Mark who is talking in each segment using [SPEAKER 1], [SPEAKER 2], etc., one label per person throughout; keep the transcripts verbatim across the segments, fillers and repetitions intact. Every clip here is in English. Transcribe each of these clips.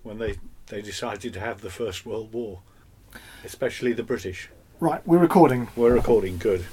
[SPEAKER 1] when they, they decided to have the First World War, especially the British.
[SPEAKER 2] Right, we're recording.
[SPEAKER 1] We're recording, good.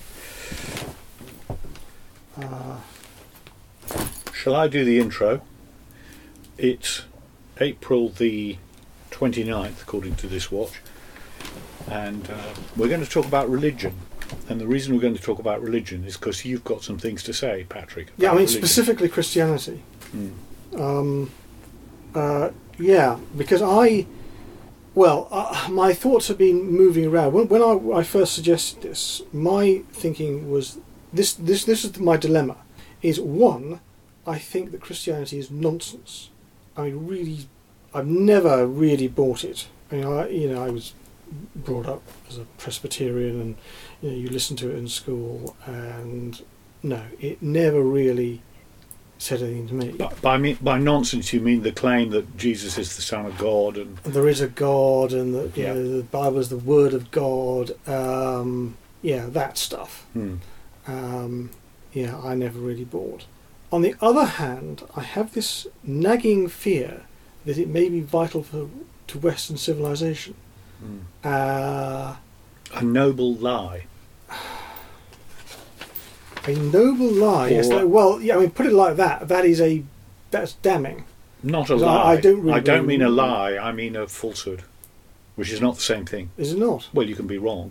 [SPEAKER 2] Uh,
[SPEAKER 1] Shall I do the intro? It's April the twenty-ninth, according to this watch, and uh, we're going to talk about religion. And the reason we're going to talk about religion is because you've got some things to say, Patrick.
[SPEAKER 2] yeah, I mean,
[SPEAKER 1] religion.
[SPEAKER 2] specifically Christianity.
[SPEAKER 1] Mm.
[SPEAKER 2] Um, uh, yeah, because I, well, uh, my thoughts have been moving around. When, when I, I first suggested this, my thinking was this, this, this is my dilemma, is one, I think that Christianity is nonsense. I mean, really, I've never really bought it. I mean, I, you know, I was brought up as a Presbyterian, and you know, you listen to it in school, and no, it never really said anything to me.
[SPEAKER 1] By, by, me, by nonsense, you mean the claim that Jesus is the Son of God, and
[SPEAKER 2] And there is a God, and that you
[SPEAKER 1] Yeah.
[SPEAKER 2] know, the Bible is the Word of God. Um, yeah, that stuff.
[SPEAKER 1] hmm.
[SPEAKER 2] Um, yeah, I never really bought. On the other hand, I have this nagging fear that it may be vital for to Western civilization.
[SPEAKER 1] Hmm.
[SPEAKER 2] Uh,
[SPEAKER 1] a noble lie.
[SPEAKER 2] a noble lie. Yes.
[SPEAKER 1] Or-
[SPEAKER 2] no, Well, yeah. I mean, put it like that. That is a that's damning.
[SPEAKER 1] Not a
[SPEAKER 2] 'Cause I-
[SPEAKER 1] lie.
[SPEAKER 2] I don't really
[SPEAKER 1] I don't mean a
[SPEAKER 2] believe-
[SPEAKER 1] lie, I mean a falsehood, which is not the same thing.
[SPEAKER 2] Is it not?
[SPEAKER 1] Well, you can be wrong.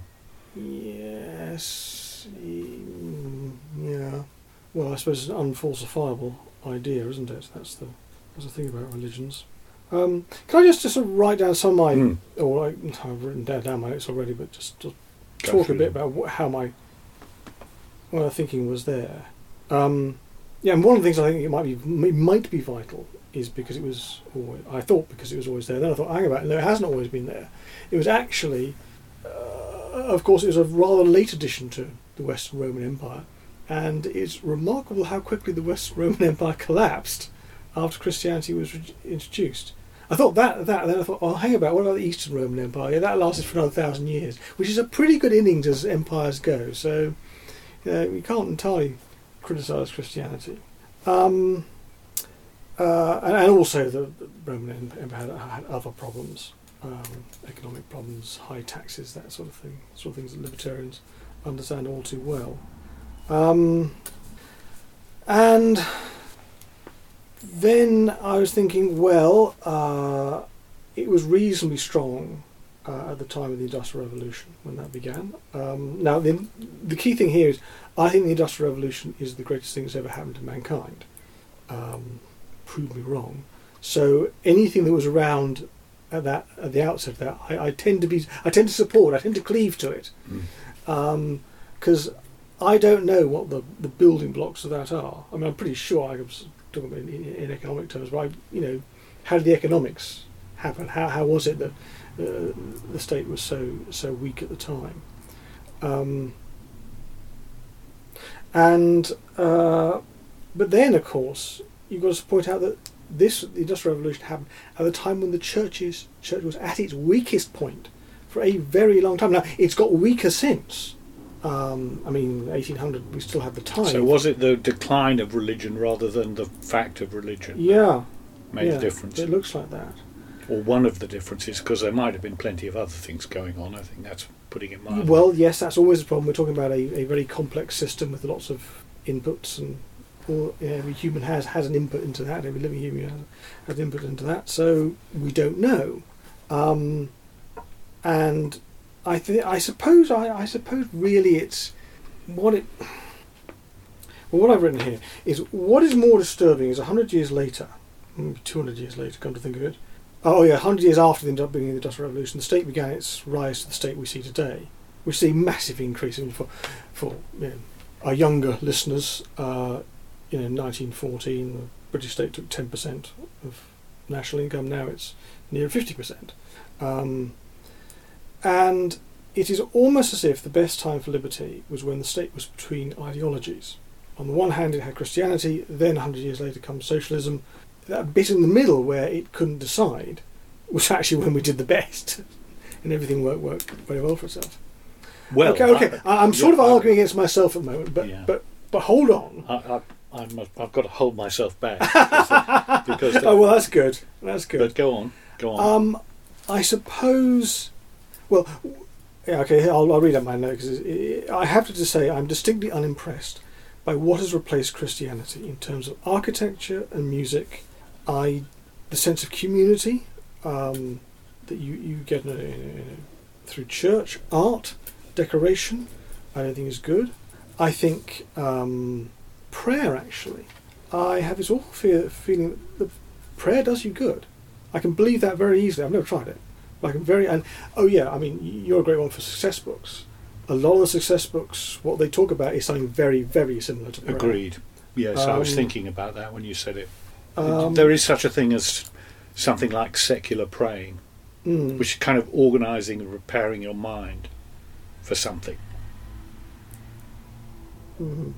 [SPEAKER 2] Yes. mm, Yeah. Well, I suppose it's an unfalsifiable idea, isn't it? That's the that's the thing about religions. Um, can I just, just sort of write down some of my,
[SPEAKER 1] Hmm.
[SPEAKER 2] or I, I've written down, down my notes already, but just to
[SPEAKER 1] Go
[SPEAKER 2] talk a
[SPEAKER 1] through
[SPEAKER 2] bit
[SPEAKER 1] them.
[SPEAKER 2] about what, how my what my thinking was there. Um, yeah, and one of the things I think it might be it might be vital is because it was always, I thought because it was always there. Then I thought, hang about it, no, it hasn't always been there. It was actually, uh, of course, it was a rather late addition to the Western Roman Empire, and it's remarkable how quickly the Western Roman Empire collapsed after Christianity was re- introduced. I thought that, that, then I thought, oh, hang about, what about the Eastern Roman Empire? Yeah, that lasted for another thousand years, which is a pretty good innings as empires go, so you know, we can't entirely criticise Christianity. Um, uh, and, and also the, the Roman Empire had, had other problems, um, economic problems, high taxes, that sort of thing, sort of things that libertarians understand all too well. Um, and then I was thinking, well, uh, it was reasonably strong uh, at the time of the Industrial Revolution when that began. Um, now, the, the key thing here is, I think the Industrial Revolution is the greatest thing that's ever happened to mankind. Um, prove me wrong. So anything that was around at that at the outset of that, I, I tend to be, I tend to support. I tend to cleave to it, because um, I don't know what the, the building blocks of that are. I mean, I'm pretty sure I was talking about in, in, in economic terms, but I, you know, how did the economics happen? How how was it that uh, the state was so so weak at the time? Um, and uh, but then, of course, you've got to point out that this the Industrial Revolution happened at the time when the church's church was at its weakest point for a very long time. Now it's got weaker since. Um, I mean, eighteen hundred, we still had the time.
[SPEAKER 1] So was it the decline of religion rather than the fact of religion
[SPEAKER 2] Yeah.
[SPEAKER 1] made
[SPEAKER 2] yeah,
[SPEAKER 1] a difference?
[SPEAKER 2] It looks like that.
[SPEAKER 1] Or one of the differences, because there might have been plenty of other things going on. I think that's putting it mildly.
[SPEAKER 2] Well, yes, that's always a problem. We're talking about a, a very complex system with lots of inputs, and all, you know, every human has, has an input into that. Every living human has, has an input into that. So we don't know. Um, and I think I suppose I, I suppose really it's what it. Well, what I've written here is what is more disturbing is a hundred years later, maybe two hundred years later. Come to think of it. Oh yeah, one hundred years after the beginning of the Industrial Revolution, the state began its rise to the state we see today, which is a massive increase. I mean, for for you know, our younger listeners, uh, you know, nineteen fourteen, the British state took ten percent of national income. Now it's near fifty percent, um, and it is almost as if the best time for liberty was when the state was between ideologies. On the one hand, it had Christianity. Then, one hundred years later, comes socialism. That bit in the middle where it couldn't decide was actually when we did the best, and everything worked worked very well for itself.
[SPEAKER 1] Well,
[SPEAKER 2] okay, okay. I, I'm sort
[SPEAKER 1] yeah,
[SPEAKER 2] of
[SPEAKER 1] I-
[SPEAKER 2] arguing against myself at the moment, but
[SPEAKER 1] Yeah.
[SPEAKER 2] but but hold on.
[SPEAKER 1] I, I, I must, I've got to hold myself back because, because the,
[SPEAKER 2] Oh well, that's good. That's good.
[SPEAKER 1] but go on, go on.
[SPEAKER 2] Um, I suppose. Well, yeah, okay. I'll, I'll read out my note because I have to just say I'm distinctly unimpressed by what has replaced Christianity in terms of architecture and music. I, the sense of community um, that you you get in a, in a, through church, art, decoration. I don't think is good. I think um, prayer actually. I have this awful fear, feeling that prayer does you good. I can believe that very easily. I've never tried it. Like very and oh yeah, I mean you're a great one for success books. A lot of the success books, what they talk about is something very, very similar to prayer.
[SPEAKER 1] Agreed. Yes,
[SPEAKER 2] Um,
[SPEAKER 1] I was thinking about that when you said it.
[SPEAKER 2] Um,
[SPEAKER 1] There is such a thing as something like secular praying,
[SPEAKER 2] mm,
[SPEAKER 1] which is kind of organising and preparing your mind for something.
[SPEAKER 2] mhm.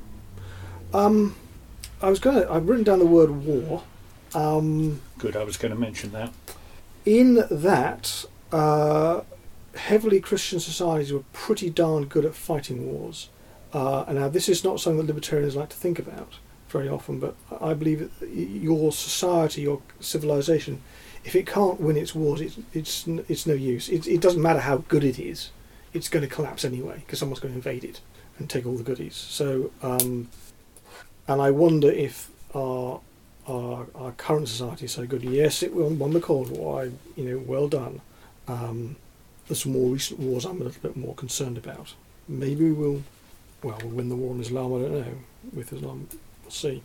[SPEAKER 2] Um, I was gonna. I've written down the word war. Um,
[SPEAKER 1] Good, I was going to mention that.
[SPEAKER 2] in that, uh, heavily Christian societies were pretty darn good at fighting wars. Uh, and now this is not something that libertarians like to think about very often, but I believe that your society, your civilization, if it can't win its wars, it's it's it's no use. It, it doesn't matter how good it is; it's going to collapse anyway because someone's going to invade it and take all the goodies. So, um, and I wonder if our our, our current society is so good. Yes, it won, won the Cold War. I, you know, well done. Um, there's some more recent wars I'm a little bit more concerned about. Maybe we'll, well, we'll win the war on Islam. I don't know. With Islam, we'll see.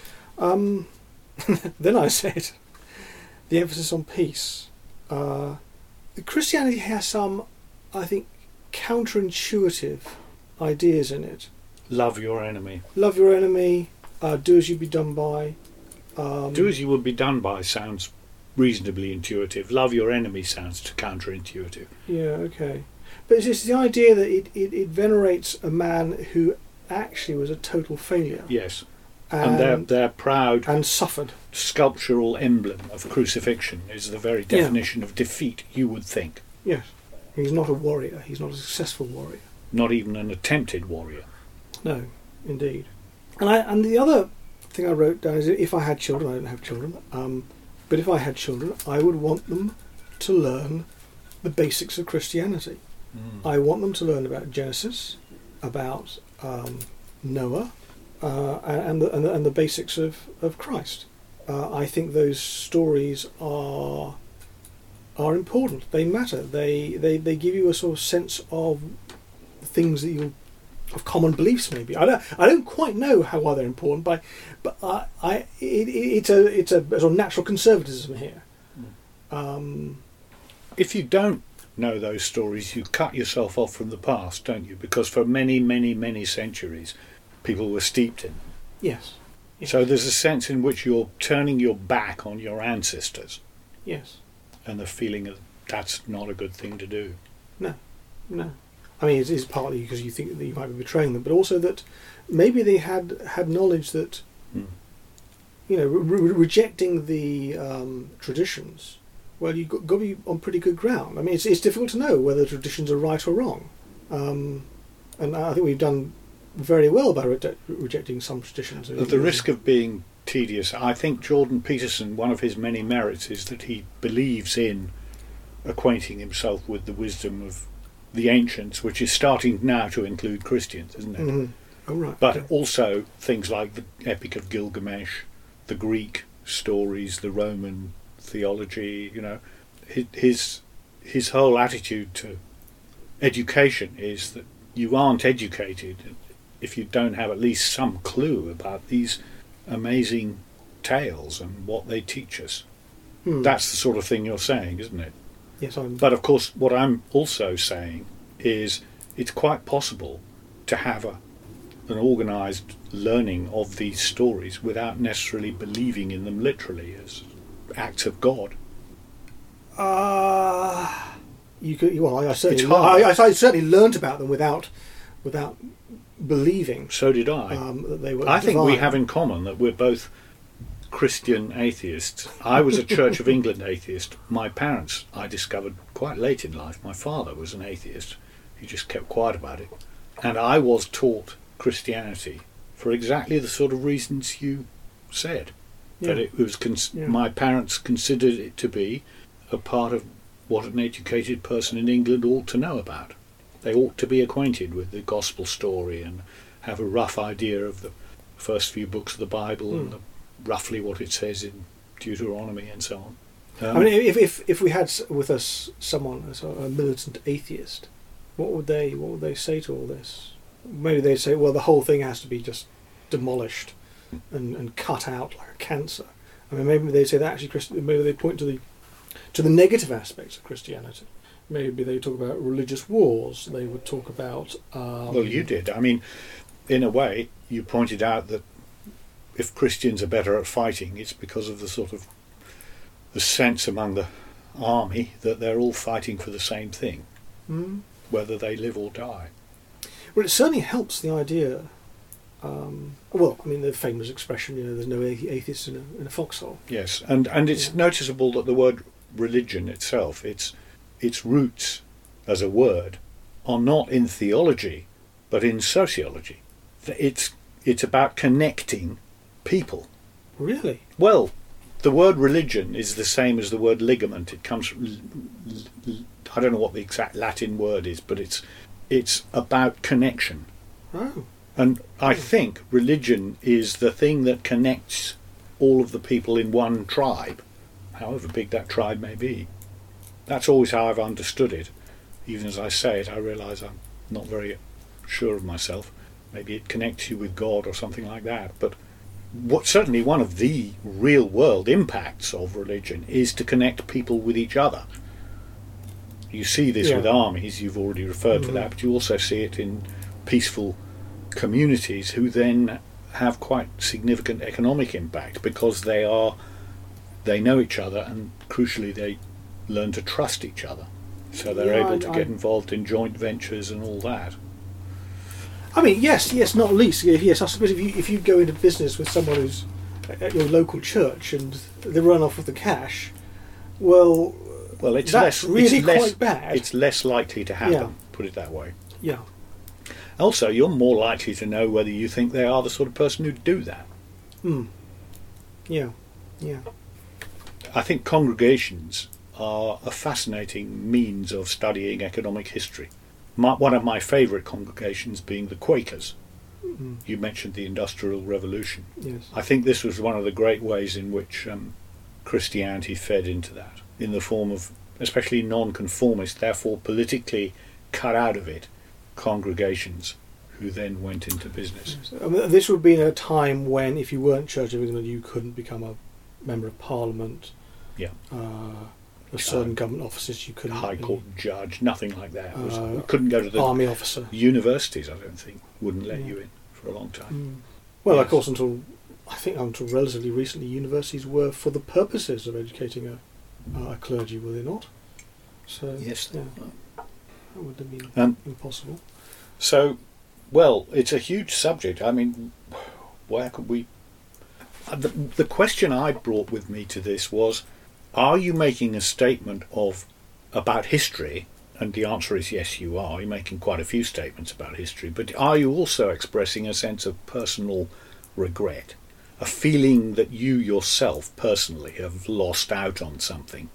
[SPEAKER 2] Um, then I said the emphasis on peace. Uh, Christianity has some, I think, counterintuitive ideas in it.
[SPEAKER 1] Love your enemy.
[SPEAKER 2] Love your enemy. Uh, do as you be done by. Um,
[SPEAKER 1] Do as you would be done by sounds reasonably intuitive. Love your enemy sounds counterintuitive.
[SPEAKER 2] Yeah, okay. But it's just the idea that it, it, it venerates a man who actually was a total failure.
[SPEAKER 1] Yes.
[SPEAKER 2] And,
[SPEAKER 1] And their, their proud
[SPEAKER 2] and suffered.
[SPEAKER 1] sculptural emblem of crucifixion is the very
[SPEAKER 2] Yeah.
[SPEAKER 1] definition of defeat, you would think.
[SPEAKER 2] Yes. He's not a warrior. He's not a successful warrior.
[SPEAKER 1] Not even an attempted warrior.
[SPEAKER 2] No, indeed. And I and the other thing I wrote down is if I had children, I don't have children, um, but if I had children, I would want them to learn the basics of Christianity.
[SPEAKER 1] Mm.
[SPEAKER 2] I want them to learn about Genesis, about um, Noah, uh, and, the, and, the, and the basics of, of Christ. Uh, I think those stories are are important. They matter. They, they they give you a sort of sense of things that you of common beliefs. Maybe I don't I don't quite know how why they're important, but but I, I it, it, it's a it's a sort of natural conservatism here. Um,
[SPEAKER 1] If you don't know those stories, you cut yourself off from the past, don't you? Because for many, many, many centuries, people were steeped in them.
[SPEAKER 2] yes, yes,
[SPEAKER 1] So there's a sense in which you're turning your back on your ancestors,
[SPEAKER 2] yes.
[SPEAKER 1] and the feeling that that's not a good thing to do.
[SPEAKER 2] No. I mean, it is partly because you think that you might be betraying them, but also that maybe they had had knowledge that,
[SPEAKER 1] Hmm.
[SPEAKER 2] you know, re- re- rejecting the um, traditions. Well, you've got, got to be on pretty good ground. I mean, it's it's difficult to know whether traditions are right or wrong, um, and I think we've done very well by re- rejecting some traditions.
[SPEAKER 1] At the risk of being tedious, I think Jordan Peterson, one of his many merits is that he believes in acquainting himself with the wisdom of the ancients, which is starting now to include Christians, isn't it?
[SPEAKER 2] Mhm. Oh, right.
[SPEAKER 1] But
[SPEAKER 2] okay.
[SPEAKER 1] also things like the Epic of Gilgamesh, the Greek stories, the Roman theology. You know, his his, his whole attitude to education is that you aren't educated if you don't have at least some clue about these amazing tales and what they teach us.
[SPEAKER 2] Hmm.
[SPEAKER 1] That's the sort of thing you're saying, isn't it?
[SPEAKER 2] Yes, I'm.
[SPEAKER 1] But of course, what I'm also saying is it's quite possible to have a, an organised learning of these stories without necessarily believing in them literally as acts of God.
[SPEAKER 2] Uh, you could. Well, I, I certainly.
[SPEAKER 1] It's hard.
[SPEAKER 2] I, I certainly learnt about them without, without believing
[SPEAKER 1] So did I.
[SPEAKER 2] um, that they were.
[SPEAKER 1] I think we
[SPEAKER 2] divine.
[SPEAKER 1] have in common that we're both Christian atheists. I was a Church of England atheist. My parents, I discovered quite late in life, my father was an atheist. He just kept quiet about it. And I was taught Christianity for exactly the sort of reasons you said.
[SPEAKER 2] Yeah.
[SPEAKER 1] That it was cons-
[SPEAKER 2] Yeah.
[SPEAKER 1] my parents considered it to be a part of what an educated person in England ought to know about. They ought to be acquainted with the gospel story and have a rough idea of the first few books of the Bible
[SPEAKER 2] Mm.
[SPEAKER 1] and the, roughly what it says in Deuteronomy and so on. Um,
[SPEAKER 2] I mean, if, if if we had s- with us someone as a, a militant atheist, what would they what would they say to all this? Maybe they'd say, well, the whole thing has to be just demolished and, and cut out like a cancer. I mean, maybe they'd say that actually, Christ- maybe they point to the to the negative aspects of Christianity. Maybe they talk about religious wars. They would talk about. Um,
[SPEAKER 1] well, you did. I mean, in a way, you pointed out that if Christians are better at fighting, it's because of the sort of the sense among the army that they're all fighting for the same thing,
[SPEAKER 2] Mm.
[SPEAKER 1] whether they live or die.
[SPEAKER 2] Well, it certainly helps the idea. Um, well, I mean, the famous expression, you know, there's no athe- atheist in a, in a foxhole.
[SPEAKER 1] Yes, and and it's
[SPEAKER 2] Yeah.
[SPEAKER 1] noticeable that the word religion itself, its its roots as a word, are not in theology, but in sociology. It's it's about connecting people.
[SPEAKER 2] Really?
[SPEAKER 1] Well, the word religion is the same as the word ligament. It comes from, I don't know what the exact Latin word is, but it's it's about connection.
[SPEAKER 2] Oh.
[SPEAKER 1] And I
[SPEAKER 2] Hmm.
[SPEAKER 1] think religion is the thing that connects all of the people in one tribe, however big that tribe may be. That's always how I've understood it. Even as I say it, I realise I'm not very sure of myself. Maybe it connects you with God or something like that. But what certainly one of the real world impacts of religion is to connect people with each other. You see this
[SPEAKER 2] Yeah.
[SPEAKER 1] with armies, you've already referred to
[SPEAKER 2] Mhm.
[SPEAKER 1] that, but you also see it in peaceful communities who then have quite significant economic impact because they are they know each other, and crucially they learn to trust each other, so they're
[SPEAKER 2] Yeah,
[SPEAKER 1] able
[SPEAKER 2] I-
[SPEAKER 1] to
[SPEAKER 2] I-
[SPEAKER 1] get involved in joint ventures and all that.
[SPEAKER 2] I mean, yes, yes, not least. Yes, I suppose if you if you go into business with someone who's at your local church and they run off with the cash, well,
[SPEAKER 1] Well, it's
[SPEAKER 2] that's
[SPEAKER 1] less
[SPEAKER 2] really
[SPEAKER 1] it's less,
[SPEAKER 2] quite bad.
[SPEAKER 1] It's less likely to happen.
[SPEAKER 2] Yeah.
[SPEAKER 1] Put it that way.
[SPEAKER 2] Yeah.
[SPEAKER 1] Also, you're more likely to know whether you think they are the sort of person who'd do that.
[SPEAKER 2] Hmm. Yeah. Yeah.
[SPEAKER 1] I think congregations are a fascinating means of studying economic history. My, one of my favourite congregations being the Quakers.
[SPEAKER 2] Mm.
[SPEAKER 1] You mentioned the Industrial Revolution.
[SPEAKER 2] Yes.
[SPEAKER 1] I think this was one of the great ways in which um, Christianity fed into that, in the form of especially non-conformist, therefore politically cut out of it, congregations who then went into business.
[SPEAKER 2] I mean, this would be in a time when, if you weren't Church of England, you couldn't become a member of Parliament.
[SPEAKER 1] Yeah.
[SPEAKER 2] Uh, there certain government offices you couldn't.
[SPEAKER 1] High
[SPEAKER 2] be.
[SPEAKER 1] Court judge, nothing like that. It was,
[SPEAKER 2] Uh,
[SPEAKER 1] you couldn't go to the
[SPEAKER 2] Army officer.
[SPEAKER 1] universities, I don't think, wouldn't let
[SPEAKER 2] Yeah.
[SPEAKER 1] you in for a long time.
[SPEAKER 2] Mm. Well,
[SPEAKER 1] Yes.
[SPEAKER 2] of course, until I think until relatively recently, universities were for the purposes of educating a, uh, a clergy, were they not? So
[SPEAKER 1] Yes.
[SPEAKER 2] yeah, that would have been
[SPEAKER 1] Um,
[SPEAKER 2] impossible.
[SPEAKER 1] So, well, it's a huge subject. I mean, where could we... uh, The, the question I brought with me to this was, are you making a statement of about history? And the answer is yes, you are. You're making quite a few statements about history. But are you also expressing a sense of personal regret? A feeling that you yourself, personally, have lost out on something?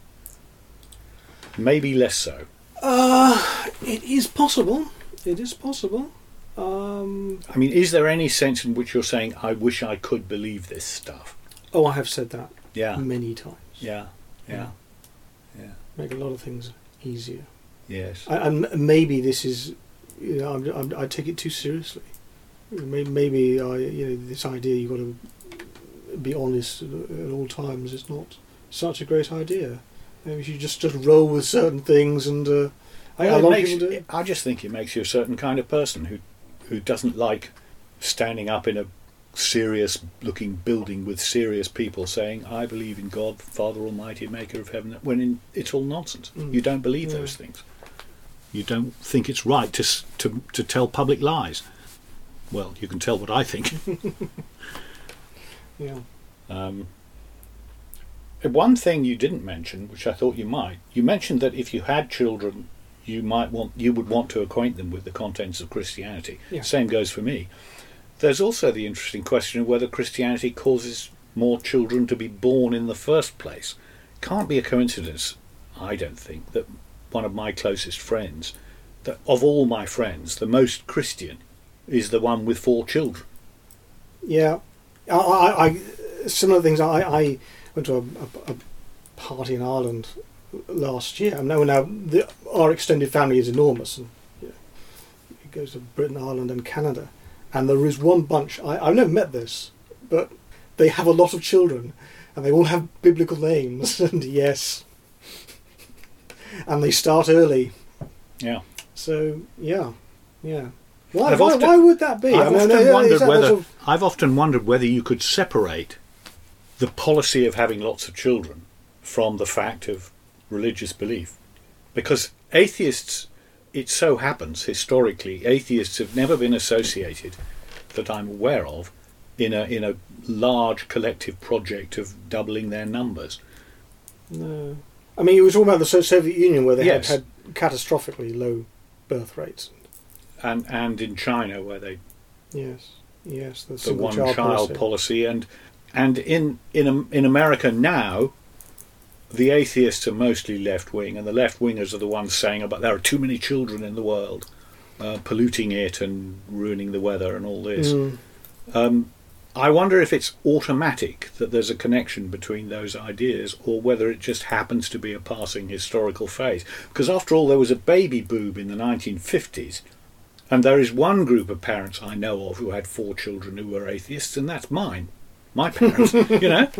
[SPEAKER 1] Maybe less so.
[SPEAKER 2] Uh, it is possible. It is possible. Um,
[SPEAKER 1] I mean, is there any sense in which you're saying, I wish I could believe this stuff?
[SPEAKER 2] oh, I have said that
[SPEAKER 1] Yeah,
[SPEAKER 2] many times.
[SPEAKER 1] yeah, yeah, yeah,
[SPEAKER 2] Make a lot of things easier.
[SPEAKER 1] yes.
[SPEAKER 2] I, and maybe this is, you know, I'm, I'm, I take it too seriously. Maybe, maybe I, you know, this idea you've got to be honest at, at all times is not such a great idea. Maybe you just just roll with certain things, and uh, I,
[SPEAKER 1] Well,
[SPEAKER 2] a
[SPEAKER 1] it
[SPEAKER 2] lot
[SPEAKER 1] makes-
[SPEAKER 2] of people do.
[SPEAKER 1] I just think it makes you a certain kind of person who who doesn't like standing up in a serious-looking building with serious people saying, I believe in God, Father Almighty, Maker of heaven, when in, it's all nonsense.
[SPEAKER 2] Mm.
[SPEAKER 1] You don't believe
[SPEAKER 2] Yeah.
[SPEAKER 1] those things. You don't think it's right to, s- to, to tell public lies. Well, you can tell what I think.
[SPEAKER 2] Yeah.
[SPEAKER 1] Um, one thing you didn't mention, which I thought you might, you mentioned that if you had children, you might want, you would want to acquaint them with the contents of Christianity.
[SPEAKER 2] Yeah.
[SPEAKER 1] Same goes for me. there's also the interesting question of whether Christianity causes more children to be born in the first place. Can't be a coincidence, I don't think, that one of my closest friends, that of all my friends, the most Christian is the one with four children.
[SPEAKER 2] Yeah, I, I, I similar things. I, I went to a, a, a party in Ireland last year. I know now the, our extended family is enormous, and you know, it goes to Britain, Ireland, and Canada. And there is one bunch. I, I've never met this, but they have a lot of children, and they all have biblical names. And yes, and they start early.
[SPEAKER 1] Yeah.
[SPEAKER 2] So yeah, yeah. Why?
[SPEAKER 1] I've
[SPEAKER 2] Why,
[SPEAKER 1] often-
[SPEAKER 2] why would that be?
[SPEAKER 1] I've
[SPEAKER 2] I mean,
[SPEAKER 1] often
[SPEAKER 2] is that
[SPEAKER 1] wondered
[SPEAKER 2] sort
[SPEAKER 1] whether
[SPEAKER 2] of-
[SPEAKER 1] I've often wondered whether you could separate the policy of having lots of children from the fact of religious belief, because atheists, it so happens historically, atheists have never been associated, that I'm aware of, in a in a large collective project of doubling their numbers.
[SPEAKER 2] No. I mean, you were talking about the So- Soviet Union, where they
[SPEAKER 1] Yes.
[SPEAKER 2] had, had catastrophically low birth rates.
[SPEAKER 1] And and in China, where they
[SPEAKER 2] Yes, yes, the,
[SPEAKER 1] the
[SPEAKER 2] single
[SPEAKER 1] one
[SPEAKER 2] child,
[SPEAKER 1] child
[SPEAKER 2] policy.
[SPEAKER 1] policy, and and in in Am- in America now, the atheists are mostly left wing, and the left wingers are the ones saying about there are too many children in the world, uh, polluting it and ruining the weather and all this.
[SPEAKER 2] Mm.
[SPEAKER 1] Um, I wonder if it's automatic that there's a connection between those ideas, or whether it just happens to be a passing historical phase. Because after all, there was a baby boom in the nineteen fifties. And there is one group of parents I know of who had four children who were atheists, and that's mine. My parents, you know.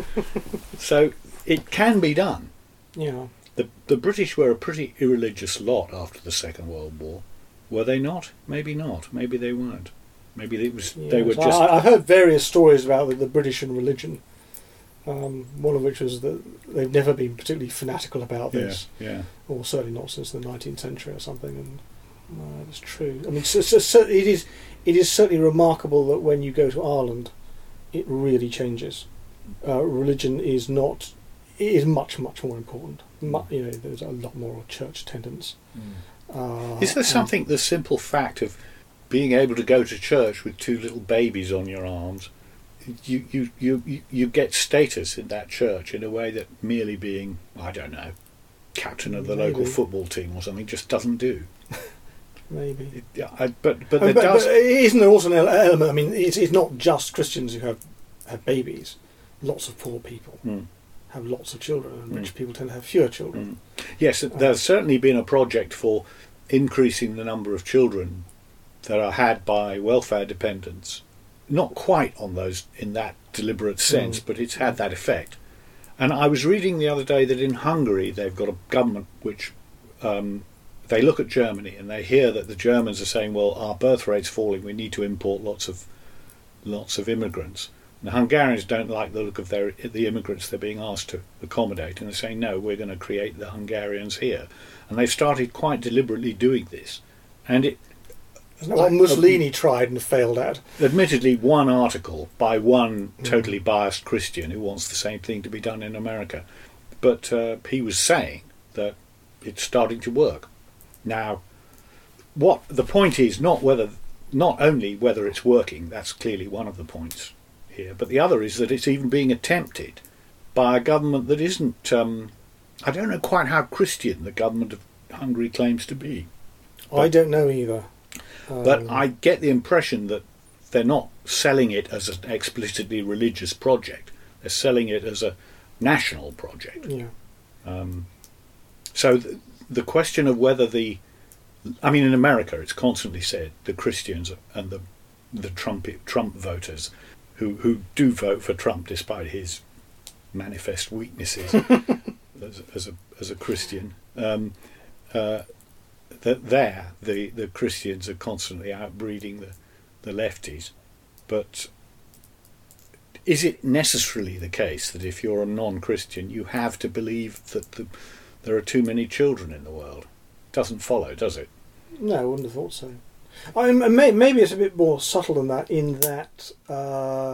[SPEAKER 1] So it can be done.
[SPEAKER 2] Yeah.
[SPEAKER 1] The the British were a pretty irreligious lot after the Second World War. Were they not? Maybe not. Maybe they weren't. Maybe it was they
[SPEAKER 2] Yes.
[SPEAKER 1] were just...
[SPEAKER 2] I, I've heard various stories about the, the British and religion. Um, one of which was that they've never been particularly fanatical about
[SPEAKER 1] yeah,
[SPEAKER 2] this,
[SPEAKER 1] yeah.
[SPEAKER 2] or certainly not since the nineteenth century or something. And no, it's true. I mean, so, so, so it is. It is certainly remarkable that when you go to Ireland, it really changes. Uh, religion is not. It is much, much more important. Mu- you know, there's a lot more church attendance. Uh,
[SPEAKER 1] Is there
[SPEAKER 2] and-
[SPEAKER 1] something, the simple fact of being able to go to church with two little babies on your arms, you, you, you, you, you get status in that church in a way that merely being, I don't know, captain of the local
[SPEAKER 2] Maybe.
[SPEAKER 1] football team or something just doesn't do.
[SPEAKER 2] Maybe.
[SPEAKER 1] It, I, but but
[SPEAKER 2] I mean,
[SPEAKER 1] there
[SPEAKER 2] but,
[SPEAKER 1] does...
[SPEAKER 2] but isn't there also an ele- element? I mean, it's, it's not just Christians who have, have babies. Lots of poor people
[SPEAKER 1] Mm,
[SPEAKER 2] have lots of children, and rich
[SPEAKER 1] Mm.
[SPEAKER 2] people tend to have fewer children.
[SPEAKER 1] mm. Yes, there's certainly been a project for increasing the number of children that are had by welfare dependents. Not quite on those in that deliberate sense,
[SPEAKER 2] Mm.
[SPEAKER 1] but it's had that effect. And I was reading the other day that in Hungary they've got a government which um, they look at Germany and they hear that the Germans are saying, well, our birth rate's falling, we need to import lots of lots of immigrants. And the Hungarians don't like the look of their the immigrants they're being asked to accommodate, and they're saying, no, we're going to create the Hungarians here. And they've started quite deliberately doing this. And it,
[SPEAKER 2] Isn't that what Mussolini tried and failed at?
[SPEAKER 1] admittedly, one article by one totally biased Christian who wants the same thing to be done in America. But uh, he was saying that it's starting to work. Now, what the point is not whether, not only whether it's working, that's clearly one of the points here, but the other is that it's even being attempted by a government that isn't, um, I don't know quite how Christian the government of Hungary claims to be.
[SPEAKER 2] I don't know either.
[SPEAKER 1] But
[SPEAKER 2] Um,
[SPEAKER 1] I get the impression that they're not selling it as an explicitly religious project. They're selling it as a national project.
[SPEAKER 2] Yeah.
[SPEAKER 1] Um, so th- the question of whether the, I mean, in America, it's constantly said the Christians and the the Trump Trump voters, who who do vote for Trump despite his manifest weaknesses as, as a as a Christian. Um, uh, that there the, the Christians are constantly outbreeding the, the lefties. But is it necessarily the case that if you're a non-Christian you have to believe that the, there are too many children in the world? Doesn't follow, does it?
[SPEAKER 2] No, I wouldn't have thought so. I mean, may, maybe it's a bit more subtle than that, in that uh,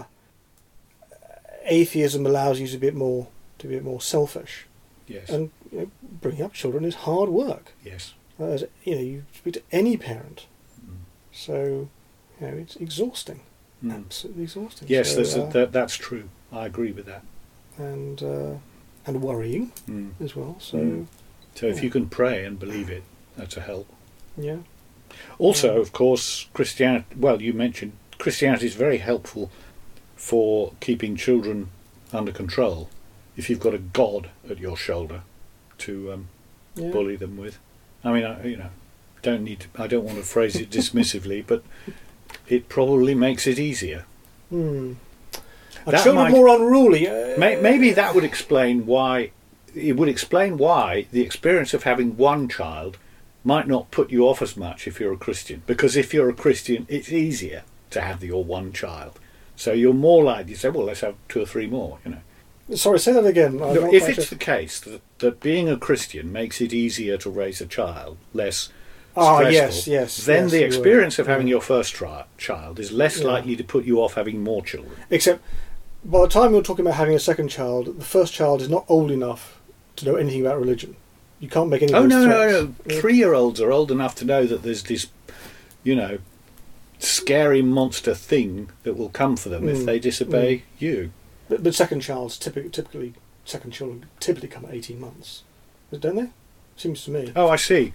[SPEAKER 2] atheism allows you to be a bit more to be a bit more selfish,
[SPEAKER 1] Yes.
[SPEAKER 2] and you know, bringing up children is hard work.
[SPEAKER 1] yes.
[SPEAKER 2] As, you know, you speak to any parent,
[SPEAKER 1] Mm.
[SPEAKER 2] so you know it's exhausting.
[SPEAKER 1] Mm.
[SPEAKER 2] absolutely exhausting.
[SPEAKER 1] Yes,
[SPEAKER 2] So,
[SPEAKER 1] there's a,
[SPEAKER 2] uh,
[SPEAKER 1] that, that's true. I agree with that.
[SPEAKER 2] and uh, and worrying
[SPEAKER 1] Mm.
[SPEAKER 2] as well. So
[SPEAKER 1] Mm. So if
[SPEAKER 2] yeah.
[SPEAKER 1] you can pray and believe it, that's a help.
[SPEAKER 2] yeah,
[SPEAKER 1] Also,
[SPEAKER 2] Um,
[SPEAKER 1] of course, Christianity, well, you mentioned Christianity is very helpful for keeping children under control if you've got a God at your shoulder to um,
[SPEAKER 2] yeah.
[SPEAKER 1] bully them with. I mean, I, you know, don't need to, I don't want to phrase it dismissively, but it probably makes it easier.
[SPEAKER 2] Hmm. Are
[SPEAKER 1] That
[SPEAKER 2] children
[SPEAKER 1] might-
[SPEAKER 2] more unruly? Uh,
[SPEAKER 1] May, maybe that would explain why, it would explain why the experience of having one child might not put you off as much if you're a Christian. Because if you're a Christian, it's easier to have your one child. So you're more likely to say, well, let's have two or three more, you know.
[SPEAKER 2] Sorry, say that again. I'm
[SPEAKER 1] No,
[SPEAKER 2] not
[SPEAKER 1] if
[SPEAKER 2] quite
[SPEAKER 1] it's
[SPEAKER 2] sure.
[SPEAKER 1] the case that, that being a Christian makes it easier to raise a child, less
[SPEAKER 2] Ah,
[SPEAKER 1] stressful,
[SPEAKER 2] yes, yes.
[SPEAKER 1] then
[SPEAKER 2] yes,
[SPEAKER 1] the
[SPEAKER 2] you were.
[SPEAKER 1] experience of having
[SPEAKER 2] Yeah.
[SPEAKER 1] your first tri- child is less
[SPEAKER 2] Yeah.
[SPEAKER 1] likely to put you off having more children.
[SPEAKER 2] Except, by the time you're talking about having a second child, the first child is not old enough to know anything about religion. You can't make any of
[SPEAKER 1] Oh
[SPEAKER 2] those
[SPEAKER 1] no, no,
[SPEAKER 2] threats.
[SPEAKER 1] no! Three-year-olds are old enough to know that there's this, you know, scary monster thing that will come for them if
[SPEAKER 2] Mm.
[SPEAKER 1] they disobey you.
[SPEAKER 2] But, but second child's typically, typically, second children typically come at eighteen months, don't they? Seems to me.
[SPEAKER 1] Oh, I see.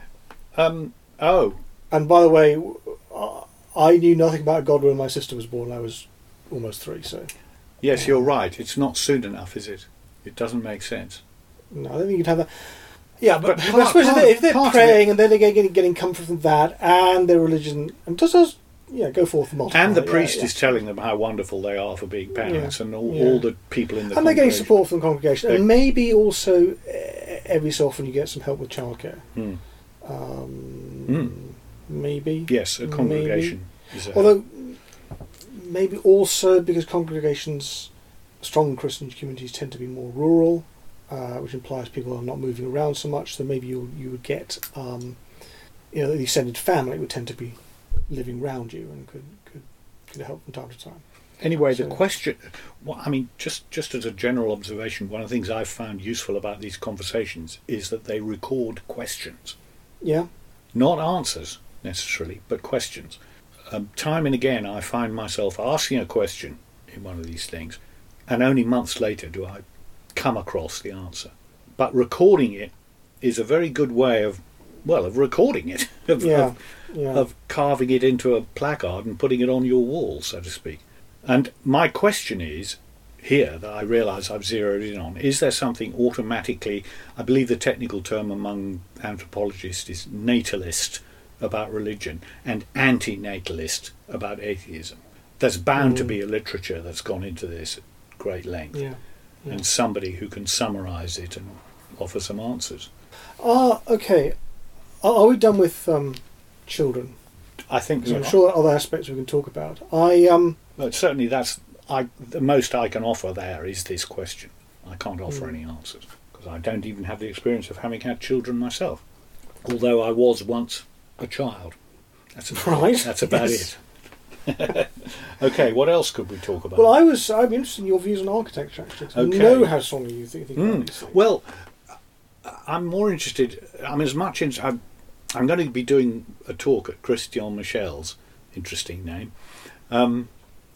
[SPEAKER 1] Um. Oh,
[SPEAKER 2] And by the way, uh, I knew nothing about God when my sister was born. I was almost three, so
[SPEAKER 1] yes, you're right. It's not soon enough, is it? It doesn't make sense.
[SPEAKER 2] no, I don't think you'd have that. Yeah, but,
[SPEAKER 1] But
[SPEAKER 2] but I
[SPEAKER 1] part-
[SPEAKER 2] suppose if
[SPEAKER 1] part
[SPEAKER 2] they're,
[SPEAKER 1] of-
[SPEAKER 2] if they're
[SPEAKER 1] part of
[SPEAKER 2] praying and then they're getting, getting comfort from that and their religion, and just as yeah, go forth and multiply.
[SPEAKER 1] And the
[SPEAKER 2] yeah,
[SPEAKER 1] priest
[SPEAKER 2] yeah.
[SPEAKER 1] is telling them how wonderful they are for being parents,
[SPEAKER 2] Yeah,
[SPEAKER 1] and all,
[SPEAKER 2] yeah.
[SPEAKER 1] all the people in the
[SPEAKER 2] and they're getting
[SPEAKER 1] congregation.
[SPEAKER 2] support from the congregation,
[SPEAKER 1] They-
[SPEAKER 2] and maybe also uh, every so often you get some help with childcare.
[SPEAKER 1] Hmm.
[SPEAKER 2] Um,
[SPEAKER 1] Mm.
[SPEAKER 2] Maybe.
[SPEAKER 1] Yes, a
[SPEAKER 2] Maybe.
[SPEAKER 1] congregation is a
[SPEAKER 2] Although maybe also because congregations, strong Christian communities tend to be more rural, uh, which implies people are not moving around so much. So maybe you you would get, um, you know, the extended family would tend to be living round you and could could, could help from time to time.
[SPEAKER 1] Anyway, the
[SPEAKER 2] So-
[SPEAKER 1] question, well, I mean, just, just as a general observation, one of the things I've found useful about these conversations is that they record questions.
[SPEAKER 2] Yeah.
[SPEAKER 1] Not answers, necessarily, but questions. Um, time and again, I find myself asking a question in one of these things, and only months later do I come across the answer. But recording it is a very good way of, well, of recording it, of,
[SPEAKER 2] Yeah.
[SPEAKER 1] of,
[SPEAKER 2] Yeah.
[SPEAKER 1] of carving it into a placard and putting it on your wall, so to speak. And my question is, here, that I realise I've zeroed in on, is there something automatically, I believe the technical term among anthropologists is natalist about religion and anti-natalist about atheism. There's bound to
[SPEAKER 2] Mm.
[SPEAKER 1] be a literature that's gone into this at great length,
[SPEAKER 2] yeah. Yeah.
[SPEAKER 1] and somebody who can summarise it and offer some answers.
[SPEAKER 2] Ah, okay. Are, are we done with um, children?
[SPEAKER 1] I think
[SPEAKER 2] So I'm
[SPEAKER 1] so.
[SPEAKER 2] sure there are other aspects we can talk about. I um.
[SPEAKER 1] But certainly that's I, the most I can offer there is this question. I can't offer
[SPEAKER 2] Mm.
[SPEAKER 1] any answers because I don't even have the experience of having had children myself, although I was once a child. That's about,
[SPEAKER 2] Right,
[SPEAKER 1] That's about
[SPEAKER 2] yes.
[SPEAKER 1] it. Okay, what else could we talk about?
[SPEAKER 2] Well, I was. I'd be interested in your views on architecture. Actually, to
[SPEAKER 1] Okay.
[SPEAKER 2] know how strongly you think, think about
[SPEAKER 1] Mm.
[SPEAKER 2] these things.
[SPEAKER 1] Well, I'm more interested. I'm as much in. I'm, I'm going to be doing a talk at Christian Michel's, interesting name, um,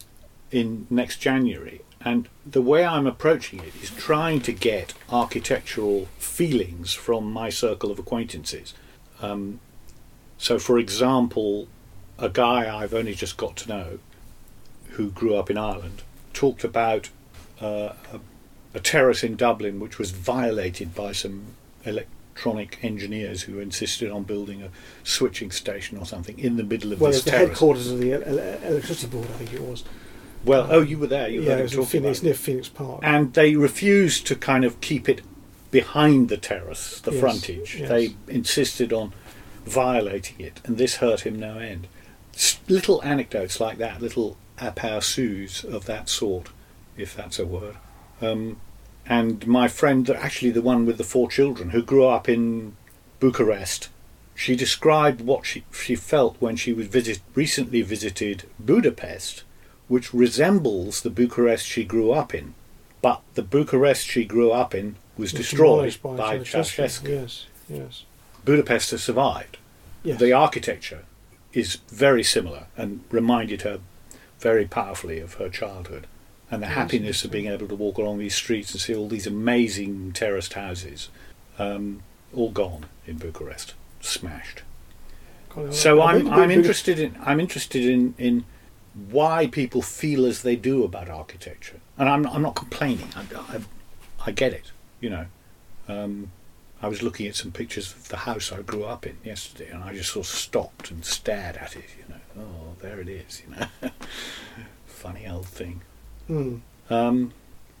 [SPEAKER 1] in next January. And the way I'm approaching it is trying to get architectural feelings from my circle of acquaintances. Um, so, for example, a guy I've only just got to know, who grew up in Ireland, talked about uh, a a terrace in Dublin which was violated by some electronic engineers who insisted on building a switching station or something in the middle of
[SPEAKER 2] well,
[SPEAKER 1] this
[SPEAKER 2] it's the
[SPEAKER 1] terrace.
[SPEAKER 2] headquarters of the el- el- electricity board, I think it was.
[SPEAKER 1] Well, oh, you were there. You
[SPEAKER 2] yeah,
[SPEAKER 1] heard
[SPEAKER 2] it
[SPEAKER 1] him
[SPEAKER 2] was in
[SPEAKER 1] talking
[SPEAKER 2] Phoenix,
[SPEAKER 1] about
[SPEAKER 2] near
[SPEAKER 1] it.
[SPEAKER 2] Phoenix Park.
[SPEAKER 1] And they refused to kind of keep it behind the terrace, the
[SPEAKER 2] Yes,
[SPEAKER 1] frontage.
[SPEAKER 2] yes.
[SPEAKER 1] They insisted on violating it, and this hurt him no end. S- little anecdotes like that, little aperçus of that sort, if that's a word. Um, and my friend, actually the one with the four children, who grew up in Bucharest, she described what she, she felt when she was visit, recently visited Budapest, which resembles the Bucharest she grew up in. But the Bucharest she grew up in was
[SPEAKER 2] It was
[SPEAKER 1] destroyed
[SPEAKER 2] demolished
[SPEAKER 1] by
[SPEAKER 2] Ceausescu.
[SPEAKER 1] Ceausescu.
[SPEAKER 2] Yes, yes.
[SPEAKER 1] Budapest has survived.
[SPEAKER 2] Yes.
[SPEAKER 1] The architecture is very similar and reminded her very powerfully of her childhood, and the
[SPEAKER 2] Yes,
[SPEAKER 1] happiness of
[SPEAKER 2] yes.
[SPEAKER 1] being able to walk along these streets and see all these amazing terraced houses, um, all gone in Bucharest, smashed.
[SPEAKER 2] Quite a-
[SPEAKER 1] So
[SPEAKER 2] a
[SPEAKER 1] I'm
[SPEAKER 2] big-
[SPEAKER 1] I'm
[SPEAKER 2] big-
[SPEAKER 1] interested in I'm interested in, in why people feel as they do about architecture, and I'm I'm not complaining. I, I, I get it, you know. Um, I was looking at some pictures of the house I grew up in yesterday, and I just sort of stopped and stared at it. You know, oh, there it is. You know, funny old thing.
[SPEAKER 2] Mm.
[SPEAKER 1] Um,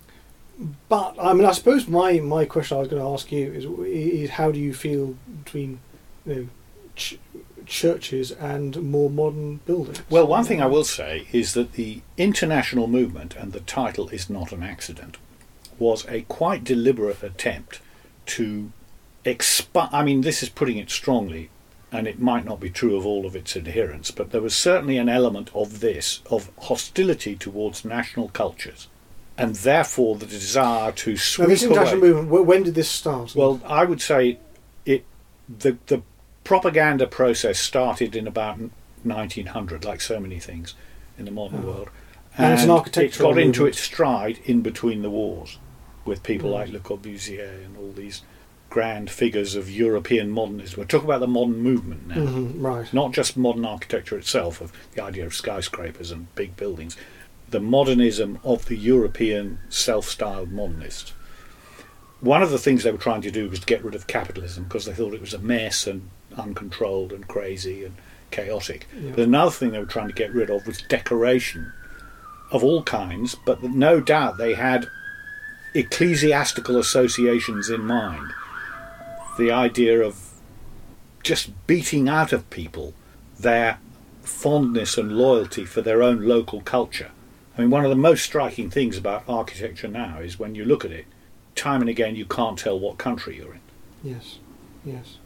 [SPEAKER 2] But I mean, I suppose my, my question I was going to ask you is, is how do you feel between, you know, ch- churches and more modern buildings?
[SPEAKER 1] well, one thing I will say is that the international movement, and the title is not an accident, was a quite deliberate attempt to expand. I mean, this is putting it strongly, and it might not be true of all of its adherents, but there was certainly an element of this, of hostility towards national cultures, and therefore the desire to
[SPEAKER 2] Now,
[SPEAKER 1] sweep
[SPEAKER 2] this international
[SPEAKER 1] away.
[SPEAKER 2] movement, wh- when did this start?
[SPEAKER 1] Well, I would say it. The the propaganda process started in about nineteen hundred, like so many things in the modern
[SPEAKER 2] Oh.
[SPEAKER 1] world,
[SPEAKER 2] And it's an
[SPEAKER 1] it
[SPEAKER 2] architectural
[SPEAKER 1] got into
[SPEAKER 2] movement.
[SPEAKER 1] its stride in between the wars, with people
[SPEAKER 2] Mm.
[SPEAKER 1] like Le Corbusier and all these grand figures of European modernism. We're talking about the modern movement now,
[SPEAKER 2] Mhm, right.
[SPEAKER 1] not just modern architecture itself, of the idea of skyscrapers and big buildings. The modernism of the European self-styled modernist. One of the things they were trying to do was to get rid of capitalism because they thought it was a mess and uncontrolled and crazy and chaotic.
[SPEAKER 2] Yeah.
[SPEAKER 1] But another thing they were trying to get rid of was decoration of all kinds, but no doubt they had ecclesiastical associations in mind. The idea of just beating out of people their fondness and loyalty for their own local culture. I mean, one of the most striking things about architecture now is when you look at it, time and again you can't tell what country you're in.
[SPEAKER 2] Yes, yes.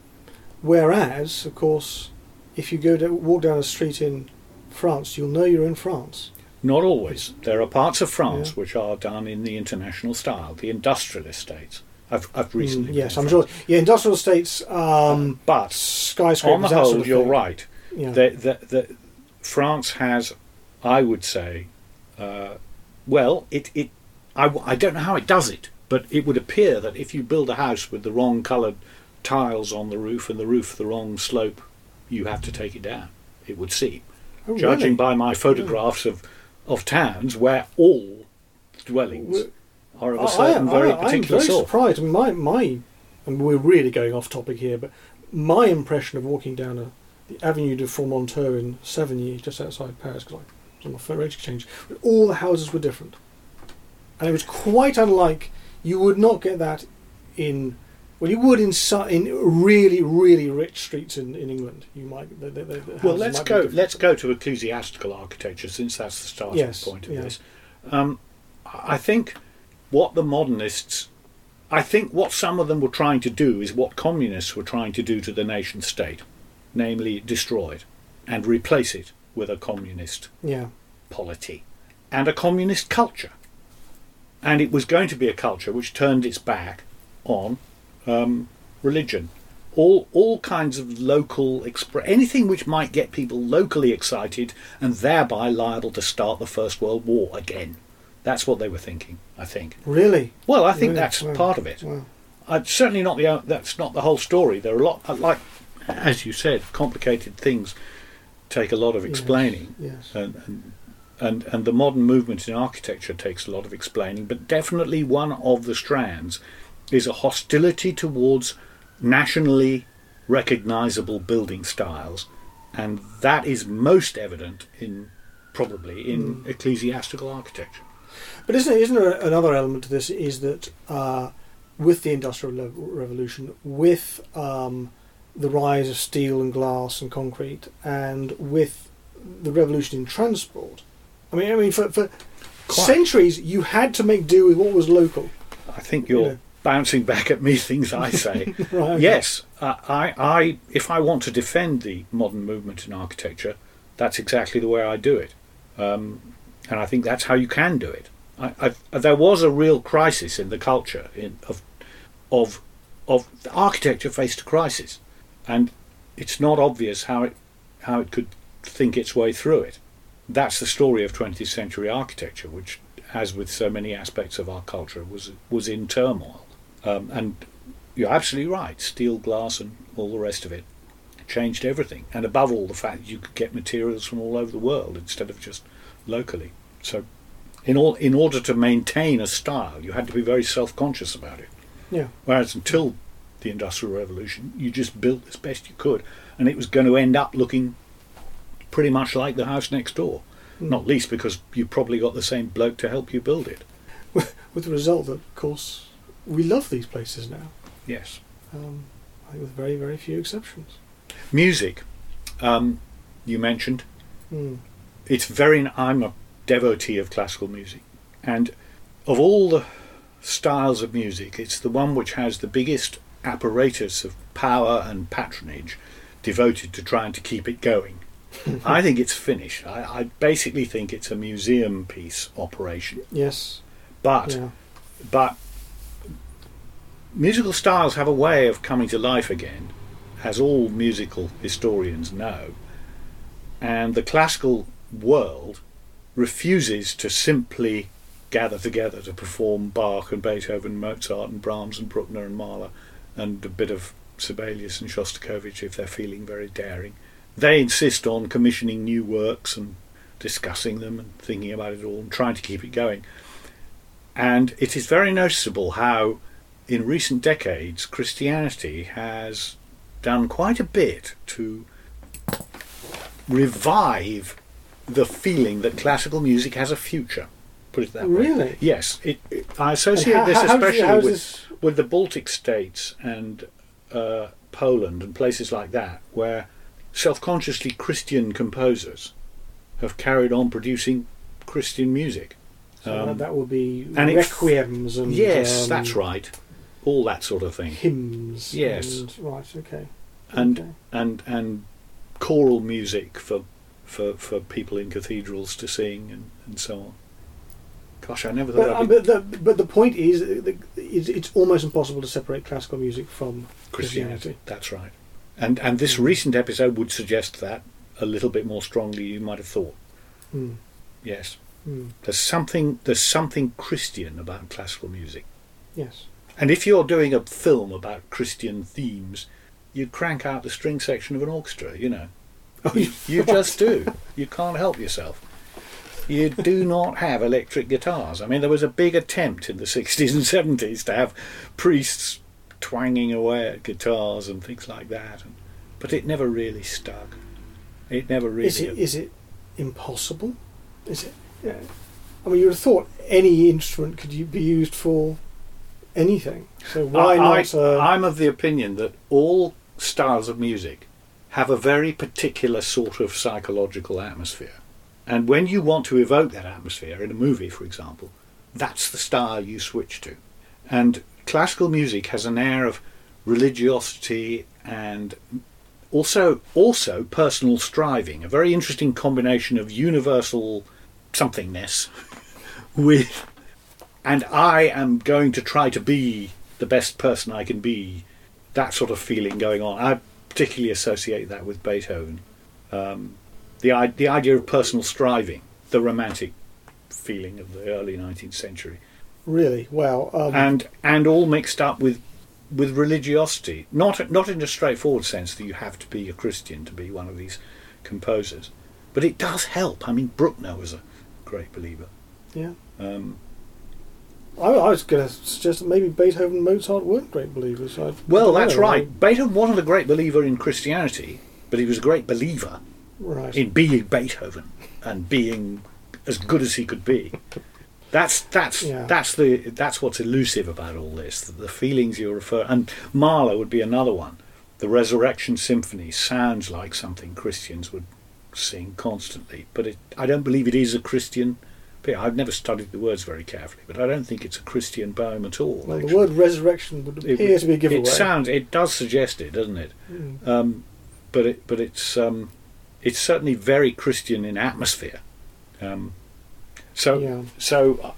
[SPEAKER 2] Whereas, of course, if you go to walk down a street in France, you'll know you're in France.
[SPEAKER 1] Not always. There are parts of France
[SPEAKER 2] Yeah.
[SPEAKER 1] which are done in the international style, the industrial estates. I've, I've recently
[SPEAKER 2] Mm, yes,
[SPEAKER 1] been
[SPEAKER 2] I'm
[SPEAKER 1] in
[SPEAKER 2] sure.
[SPEAKER 1] France.
[SPEAKER 2] Yeah, industrial estates, um,
[SPEAKER 1] But
[SPEAKER 2] skyscrapers.
[SPEAKER 1] on the
[SPEAKER 2] that
[SPEAKER 1] whole,
[SPEAKER 2] sort of
[SPEAKER 1] you're
[SPEAKER 2] thing.
[SPEAKER 1] right.
[SPEAKER 2] Yeah.
[SPEAKER 1] The, the, the, France has, I would say, uh, well, it, it I, w- I don't know how it does it, but it would appear that if you build a house with the wrong coloured tiles on the roof and the roof the wrong slope, you have to take it down, it would seem.
[SPEAKER 2] Oh,
[SPEAKER 1] Judging
[SPEAKER 2] really?
[SPEAKER 1] by my photographs of, of towns where all dwellings
[SPEAKER 2] Well,
[SPEAKER 1] are of a
[SPEAKER 2] I-
[SPEAKER 1] certain
[SPEAKER 2] I,
[SPEAKER 1] very
[SPEAKER 2] I,
[SPEAKER 1] particular
[SPEAKER 2] I'm very
[SPEAKER 1] sort.
[SPEAKER 2] surprised. I mean, my my, and we're really going off topic here, but my impression of walking down a, the Avenue de Fromenteau in Savigny, just outside Paris, because I was on my French exchange, all the houses were different, and it was quite unlike. You would not get that in. Well, you would in su- in really, really rich streets in, in England. You might. The, the, the
[SPEAKER 1] Well,
[SPEAKER 2] houses
[SPEAKER 1] let's
[SPEAKER 2] might be
[SPEAKER 1] go.
[SPEAKER 2] different.
[SPEAKER 1] Let's go to ecclesiastical architecture, since that's the starting
[SPEAKER 2] Yes,
[SPEAKER 1] point of
[SPEAKER 2] yeah.
[SPEAKER 1] this. Um, I think what the modernists, I think what some of them were trying to do is what communists were trying to do to the nation state, namely destroy it and replace it with a communist
[SPEAKER 2] Yeah.
[SPEAKER 1] polity and a communist culture. And it was going to be a culture which turned its back on um, religion. All all kinds of local expre- anything which might get people locally excited and thereby liable to start the First World War again. That's what they were thinking, I think.
[SPEAKER 2] Really.
[SPEAKER 1] Well, I think
[SPEAKER 2] Really?
[SPEAKER 1] that's
[SPEAKER 2] Wow.
[SPEAKER 1] part of it.
[SPEAKER 2] Wow.
[SPEAKER 1] Uh, certainly not the o- that's not the whole story. There are a lot, uh, like as you said, complicated things take a lot of explaining.
[SPEAKER 2] Yes.
[SPEAKER 1] and, and and and the modern movement in architecture takes a lot of explaining, but definitely one of the strands is a hostility towards nationally recognizable building styles, and that is most evident in probably in
[SPEAKER 2] Mm.
[SPEAKER 1] ecclesiastical architecture.
[SPEAKER 2] But isn't, isn't there another element to this is that uh, with the Industrial Le- Revolution, with um, the rise of steel and glass and concrete, and with the revolution in transport, I mean, I mean, for, for
[SPEAKER 1] Quite.
[SPEAKER 2] centuries you had to make do with what was local.
[SPEAKER 1] I think you're
[SPEAKER 2] Yeah.
[SPEAKER 1] bouncing back at me things I say.
[SPEAKER 2] Right.
[SPEAKER 1] Yes, uh, I, I, if I want to defend the modern movement in architecture, that's exactly the way I do it, um, and I think that's how you can do it. I, I, there was a real crisis in the culture in, of, of, of the architecture faced a crisis, and it's not obvious how it, how it could think its way through it. that's the story of twentieth century architecture, which, as with so many aspects of our culture, was was in turmoil. Um, and you're absolutely right. Steel, glass, and all the rest of it changed everything. And above all, the fact that you could get materials from all over the world instead of just locally. So, in all, in order to maintain a style, you had to be very self-conscious about it.
[SPEAKER 2] Yeah.
[SPEAKER 1] Whereas until the Industrial Revolution, you just built as best you could, and it was going to end up looking pretty much like the house next door. Mm. Not least because you probably got the same bloke to help you build it.
[SPEAKER 2] With the result that, of course, we love these places now.
[SPEAKER 1] Yes.
[SPEAKER 2] Um, I think with very, very few exceptions.
[SPEAKER 1] Music, um, you mentioned.
[SPEAKER 2] Mm.
[SPEAKER 1] It's very. I'm a devotee of classical music, and of all the styles of music, it's the one which has the biggest apparatus of power and patronage devoted to trying to keep it going. I think it's finished. I, I basically think it's a museum piece operation.
[SPEAKER 2] Yes.
[SPEAKER 1] But,
[SPEAKER 2] yeah.
[SPEAKER 1] but musical styles have a way of coming to life again, as all musical historians know, and the classical world refuses to simply gather together to perform Bach and Beethoven, Mozart and Brahms and Bruckner and Mahler and a bit of Sibelius and Shostakovich if they're feeling very daring. They insist on commissioning new works and discussing them and thinking about it all and trying to keep it going. And it is very noticeable how in recent decades Christianity has done quite a bit to revive the feeling that classical music has a future. Put it that way.
[SPEAKER 2] Really?
[SPEAKER 1] Yes. It, it, I associate
[SPEAKER 2] how,
[SPEAKER 1] this
[SPEAKER 2] how,
[SPEAKER 1] especially
[SPEAKER 2] how
[SPEAKER 1] with,
[SPEAKER 2] this...
[SPEAKER 1] with the Baltic states and uh, Poland and places like that, where self-consciously Christian composers have carried on producing Christian music.
[SPEAKER 2] So
[SPEAKER 1] Um,
[SPEAKER 2] that, that would be
[SPEAKER 1] and
[SPEAKER 2] requiems and
[SPEAKER 1] yes,
[SPEAKER 2] um,
[SPEAKER 1] that's right. All that sort of thing.
[SPEAKER 2] hymns.
[SPEAKER 1] Yes.
[SPEAKER 2] And, right. Okay.
[SPEAKER 1] And
[SPEAKER 2] okay.
[SPEAKER 1] and and choral music for for for people in cathedrals to sing and, and so on. Gosh, I never thought.
[SPEAKER 2] But,
[SPEAKER 1] I'd
[SPEAKER 2] uh,
[SPEAKER 1] be
[SPEAKER 2] but, the, but the point is, that it's, it's almost impossible to separate classical music from
[SPEAKER 1] Christianity.
[SPEAKER 2] Christianity.
[SPEAKER 1] That's right. And and this recent episode would suggest that a little bit more strongly you might have thought.
[SPEAKER 2] Mm.
[SPEAKER 1] Yes.
[SPEAKER 2] Mm.
[SPEAKER 1] There's something there's something Christian about classical music.
[SPEAKER 2] Yes.
[SPEAKER 1] And if you're doing a film about Christian themes, you crank out the string section of an orchestra, you know.
[SPEAKER 2] Oh,
[SPEAKER 1] You, you just do. You can't help yourself. You do not have electric guitars. I mean, there was a big attempt in the sixties and seventies to have priests twanging away at guitars and things like that, and, but it never really stuck. It never really...
[SPEAKER 2] Is it, is it impossible? Is it? Yeah. I mean, you would have thought any instrument could you be used for anything. So why
[SPEAKER 1] I,
[SPEAKER 2] not? Uh,
[SPEAKER 1] I'm of the opinion that all styles of music have a very particular sort of psychological atmosphere. And when you want to evoke that atmosphere in a movie, for example, that's the style you switch to. And classical music has an air of religiosity and also also personal striving, a very interesting combination of universal somethingness with, and I am going to try to be the best person I can be, that sort of feeling going on. I particularly associate that with Beethoven. Um, the, the idea of personal striving, the romantic feeling of the early nineteenth century.
[SPEAKER 2] Really? Well, um,
[SPEAKER 1] and and all mixed up with with religiosity, not not in a straightforward sense that you have to be a Christian to be one of these composers, but it does help. I mean, Bruckner was a great believer.
[SPEAKER 2] Yeah.
[SPEAKER 1] Um,
[SPEAKER 2] I, I was going to suggest that maybe Beethoven and Mozart weren't great believers. I,
[SPEAKER 1] well,
[SPEAKER 2] I
[SPEAKER 1] that's
[SPEAKER 2] know.
[SPEAKER 1] right. Beethoven wasn't a great believer in Christianity, but he was a great believer
[SPEAKER 2] Right.
[SPEAKER 1] in being Beethoven and being as good as he could be. That's that's
[SPEAKER 2] Yeah.
[SPEAKER 1] that's the that's what's elusive about all this. The, the feelings you refer, and Mahler would be another one. The Resurrection Symphony sounds like something Christians would sing constantly, but it, I don't believe it is a Christian. I've never studied the words very carefully, but I don't think it's a Christian poem at all.
[SPEAKER 2] Well, the
[SPEAKER 1] actually.
[SPEAKER 2] word resurrection would
[SPEAKER 1] It
[SPEAKER 2] appear
[SPEAKER 1] would-
[SPEAKER 2] to be a giveaway.
[SPEAKER 1] It sounds, it does suggest it, doesn't it?
[SPEAKER 2] Mm.
[SPEAKER 1] Um, but it, but it's um, it's certainly very Christian in atmosphere. Um, so,
[SPEAKER 2] Yeah.
[SPEAKER 1] so uh,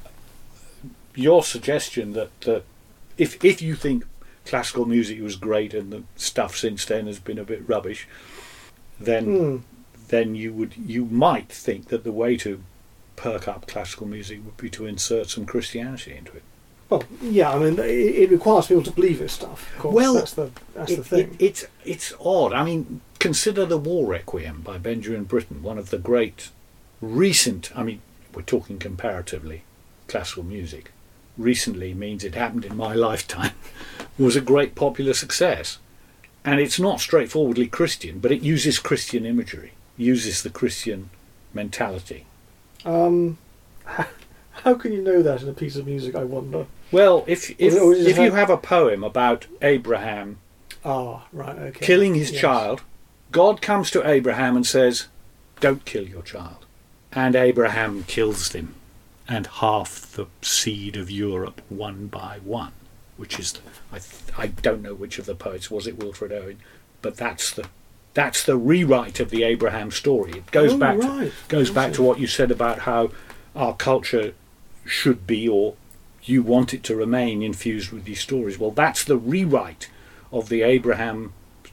[SPEAKER 1] your suggestion that, that if if you think classical music was great and the stuff since then has been a bit rubbish, then
[SPEAKER 2] Mm.
[SPEAKER 1] then you would you might think that the way to perk up classical music would be to insert some Christianity into it.
[SPEAKER 2] Well, yeah, I mean, it, it requires people to believe this stuff. Of course,
[SPEAKER 1] Well,
[SPEAKER 2] that's the that's
[SPEAKER 1] It,
[SPEAKER 2] the thing.
[SPEAKER 1] it, it's it's odd. I mean, consider the War Requiem by Benjamin Britten, one of the great recent. I mean, we're talking comparatively classical music. Recently means it happened in my lifetime. Was a great popular success, and it's not straightforwardly Christian, but it uses Christian imagery, uses the Christian mentality.
[SPEAKER 2] Um, how, how can you know that in a piece of music? I wonder.
[SPEAKER 1] Well, if if
[SPEAKER 2] Or is it
[SPEAKER 1] if you
[SPEAKER 2] how-
[SPEAKER 1] have a poem about Abraham
[SPEAKER 2] Ah, right, okay.
[SPEAKER 1] killing his
[SPEAKER 2] Yes.
[SPEAKER 1] child, God comes to Abraham and says, "Don't kill your child," and Abraham kills him, and half the seed of Europe one by one, which is the, I th- I don't know which of the poets was it, Wilfred Owen, but that's the that's the rewrite of the Abraham story. It goes
[SPEAKER 2] Oh,
[SPEAKER 1] back to,
[SPEAKER 2] right.
[SPEAKER 1] goes
[SPEAKER 2] I
[SPEAKER 1] back
[SPEAKER 2] see.
[SPEAKER 1] to what you said about how our culture should be, or you want it to remain infused with these stories. Well, that's the rewrite of the Abraham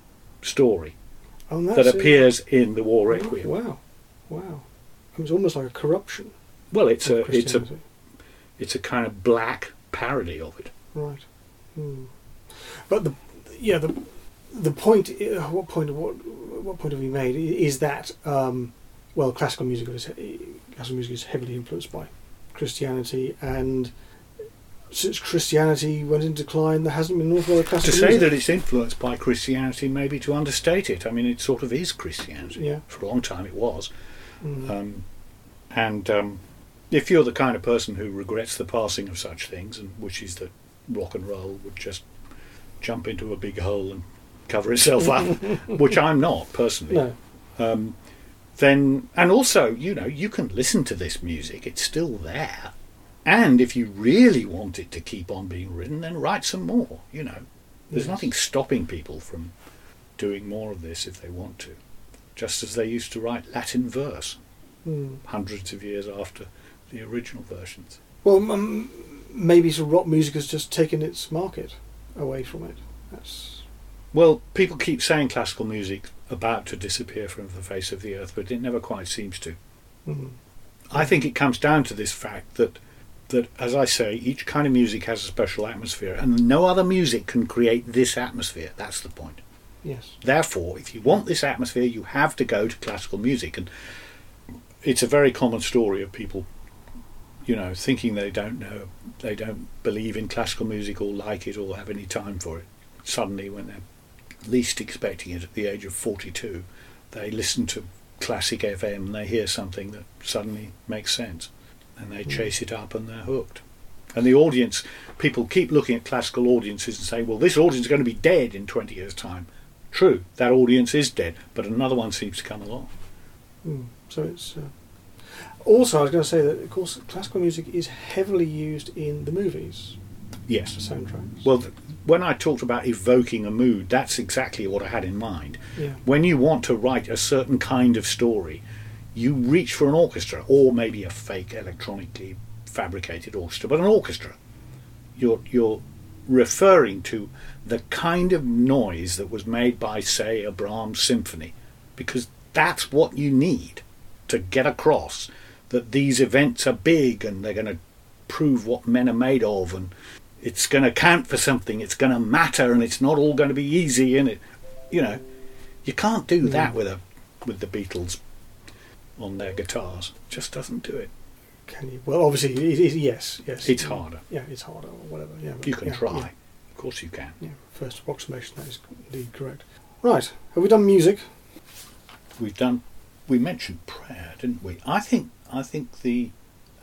[SPEAKER 1] story
[SPEAKER 2] Oh,
[SPEAKER 1] that
[SPEAKER 2] that's it.
[SPEAKER 1] appears in the War Requiem.
[SPEAKER 2] Wow, wow. It's almost like a corruption
[SPEAKER 1] Well, it's
[SPEAKER 2] of
[SPEAKER 1] a it's a
[SPEAKER 2] Christianity.
[SPEAKER 1] it's a kind of black parody of it.
[SPEAKER 2] Right. Hmm. But the yeah the the point uh, what point of what what point have we made i- is that um, well classical music is classical music is heavily influenced by Christianity, and since Christianity went into decline, there hasn't been an awful lot of
[SPEAKER 1] To
[SPEAKER 2] classical
[SPEAKER 1] say
[SPEAKER 2] music.
[SPEAKER 1] that it's influenced by Christianity may be to understate it. I mean, it sort of is Christianity.
[SPEAKER 2] Yeah.
[SPEAKER 1] For a long time it was.
[SPEAKER 2] Mm.
[SPEAKER 1] Um, and um, if you're the kind of person who regrets the passing of such things and wishes that rock and roll would just jump into a big hole and cover itself up, which I'm not personally,
[SPEAKER 2] No.
[SPEAKER 1] um, then, and also, you know, you can listen to this music, it's still there. And if you really want it to keep on being written, then write some more, you know. There's
[SPEAKER 2] Yes.
[SPEAKER 1] nothing stopping people from doing more of this if they want to. Just as they used to write Latin verse
[SPEAKER 2] Mm.
[SPEAKER 1] hundreds of years after the original versions.
[SPEAKER 2] Well, um, maybe sort of rock music has just taken its market away from it. That's
[SPEAKER 1] Well, people keep saying classical music about to disappear from the face of the earth, but it never quite seems to.
[SPEAKER 2] mm.
[SPEAKER 1] I think it comes down to this fact that, that, as I say, each kind of music has a special atmosphere, and no other music can create this atmosphere. That's the point.
[SPEAKER 2] Yes.
[SPEAKER 1] Therefore, if you want this atmosphere, you have to go to classical music. And it's a very common story of people, you know, thinking they don't know, they don't believe in classical music or like it or have any time for it. Suddenly, when they're least expecting it at the age of forty-two, they listen to classic F M and they hear something that suddenly makes sense. And they chase it up and they're hooked. And the audience, people keep looking at classical audiences and say, well, this audience is going to be dead in twenty years' time. True, that audience is dead, but another one seems to come along.
[SPEAKER 2] Mm. So it's uh, also I was going to say that of course classical music is heavily used in the movies,
[SPEAKER 1] Yes.
[SPEAKER 2] the soundtracks.
[SPEAKER 1] Well, th- when I talked about evoking a mood, that's exactly what I had in mind.
[SPEAKER 2] yeah.
[SPEAKER 1] When you want to write a certain kind of story, you reach for an orchestra, or maybe a fake electronically fabricated orchestra, but an orchestra. You're, you're referring to the kind of noise that was made by, say, a Brahms symphony, because that's what you need to get across that these events are big and they're going to prove what men are made of, and it's going to count for something, it's going to matter, and it's not all going to be easy, and it, you know, you can't do that with a with the Beatles on their guitars. It just doesn't do it.
[SPEAKER 2] Can you? Well, obviously, it, it, yes, yes.
[SPEAKER 1] It's harder.
[SPEAKER 2] Yeah, it's harder or whatever. Yeah, but-
[SPEAKER 1] You can
[SPEAKER 2] yeah,
[SPEAKER 1] try.
[SPEAKER 2] Yeah,
[SPEAKER 1] Of course you can.
[SPEAKER 2] yeah, first approximation. That is indeed correct. Right. Have we done music?
[SPEAKER 1] We've done. We mentioned prayer, didn't we? I think. I think the.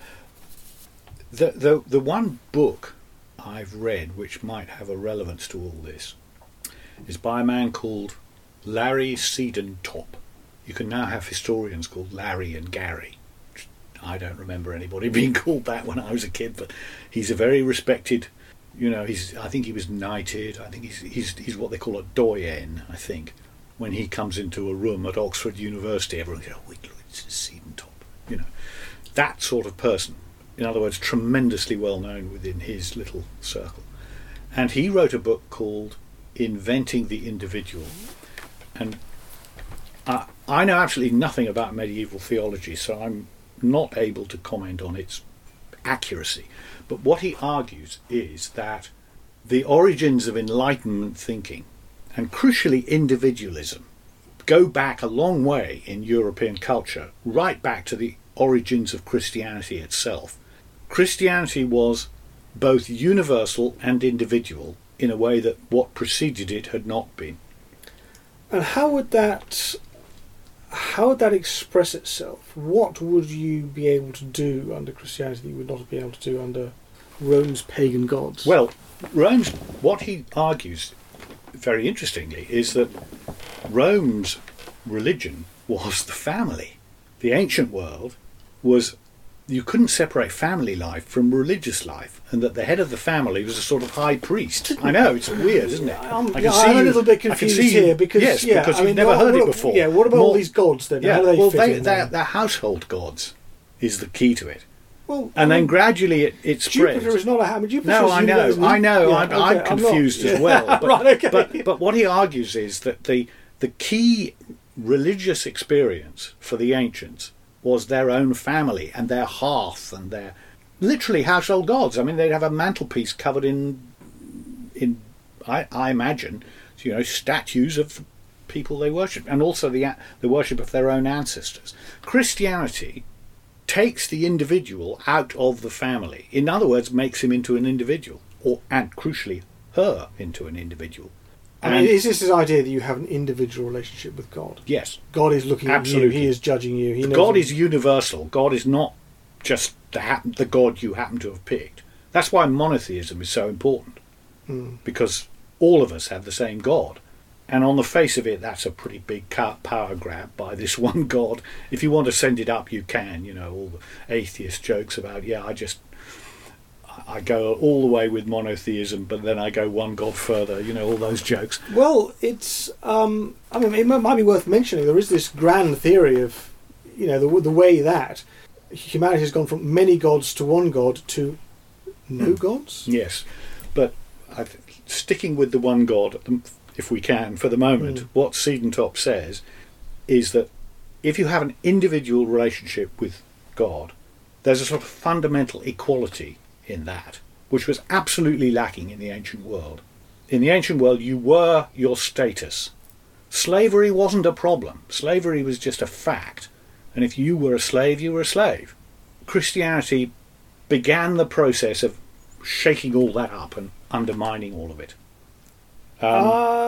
[SPEAKER 1] The the the one book I've read which might have a relevance to all this is by a man called Larry Seedon Top. You can now have historians called Larry and Gary. I don't remember anybody being called that when I was a kid, but he's a very respected. You know, he's. I think he was knighted. I think he's he's he's what they call a doyen. I think when he comes into a room at Oxford University, everyone goes, "Oh, it's Seedon Top." You know, that sort of person. In other words, tremendously well known within his little circle. And he wrote a book called Inventing the Individual. And I, I know absolutely nothing about medieval theology, so I'm not able to comment on its accuracy. But what he argues is that the origins of Enlightenment thinking, and crucially individualism, go back a long way in European culture, right back to the origins of Christianity itself. Christianity was both universal and individual in a way that what preceded it had not been.
[SPEAKER 2] And how would that how would that express itself? What would you be able to do under Christianity that you would not be able to do under Rome's pagan gods?
[SPEAKER 1] Well, Rome's, what he argues, very interestingly, is that Rome's religion was the family. The ancient world was, you couldn't separate family life from religious life, and that the head of the family was a sort of high priest. I know, it's weird, isn't it?
[SPEAKER 2] I'm,
[SPEAKER 1] I
[SPEAKER 2] yeah, I'm a little bit confused here because
[SPEAKER 1] yes,
[SPEAKER 2] yeah,
[SPEAKER 1] because
[SPEAKER 2] I
[SPEAKER 1] you've
[SPEAKER 2] mean,
[SPEAKER 1] never
[SPEAKER 2] what,
[SPEAKER 1] heard
[SPEAKER 2] what,
[SPEAKER 1] it before.
[SPEAKER 2] Yeah, what about
[SPEAKER 1] More,
[SPEAKER 2] all these gods then?
[SPEAKER 1] Yeah,
[SPEAKER 2] How do they
[SPEAKER 1] well,
[SPEAKER 2] fit
[SPEAKER 1] they,
[SPEAKER 2] in?
[SPEAKER 1] they're, they're household gods is the key to it.
[SPEAKER 2] Well,
[SPEAKER 1] and
[SPEAKER 2] I
[SPEAKER 1] then
[SPEAKER 2] mean,
[SPEAKER 1] gradually it, it spreads.
[SPEAKER 2] Jupiter is not a hammer. Jupiter
[SPEAKER 1] No,
[SPEAKER 2] is
[SPEAKER 1] I know,
[SPEAKER 2] universal.
[SPEAKER 1] I know.
[SPEAKER 2] Yeah,
[SPEAKER 1] I'm,
[SPEAKER 2] okay,
[SPEAKER 1] I'm confused
[SPEAKER 2] not,
[SPEAKER 1] as well. But,
[SPEAKER 2] right, okay.
[SPEAKER 1] but but what he argues is that the the key religious experience for the ancients was their own family and their hearth and their literally household gods. I mean, they'd have a mantelpiece covered in in I, I imagine, you know, statues of the people they worship, and also the the worship of their own ancestors. Christianity takes the individual out of the family. In other words, makes him into an individual, or and crucially, her into an individual.
[SPEAKER 2] I mean, is this this idea that you have an individual relationship with God?
[SPEAKER 1] Yes.
[SPEAKER 2] God is looking
[SPEAKER 1] Absolutely.
[SPEAKER 2] at you. He is judging you. He knows
[SPEAKER 1] God
[SPEAKER 2] you.
[SPEAKER 1] is universal. God is not just the, happen, the God you happen to have picked. That's why monotheism is so important,
[SPEAKER 2] Mm.
[SPEAKER 1] because all of us have the same God. And on the face of it, that's a pretty big power grab by this one God. If you want to send it up, you can. You know, all the atheist jokes about, yeah, I just, I go all the way with monotheism, but then I go one God further. You know, all those jokes.
[SPEAKER 2] Well, it's, um, I mean, it might be worth mentioning, there is this grand theory of, you know, the, the way that humanity has gone from many gods to one God to no gods?
[SPEAKER 1] Yes, but I've, sticking with the one God, if we can, for the moment,
[SPEAKER 2] Mm.
[SPEAKER 1] what Siedentop says is that if you have an individual relationship with God, there's a sort of fundamental equality in that, which was absolutely lacking in the ancient world. In the ancient world, you were your status. Slavery wasn't a problem. Slavery was just a fact. And if you were a slave, you were a slave. Christianity began the process of shaking all that up and undermining all of it. Um,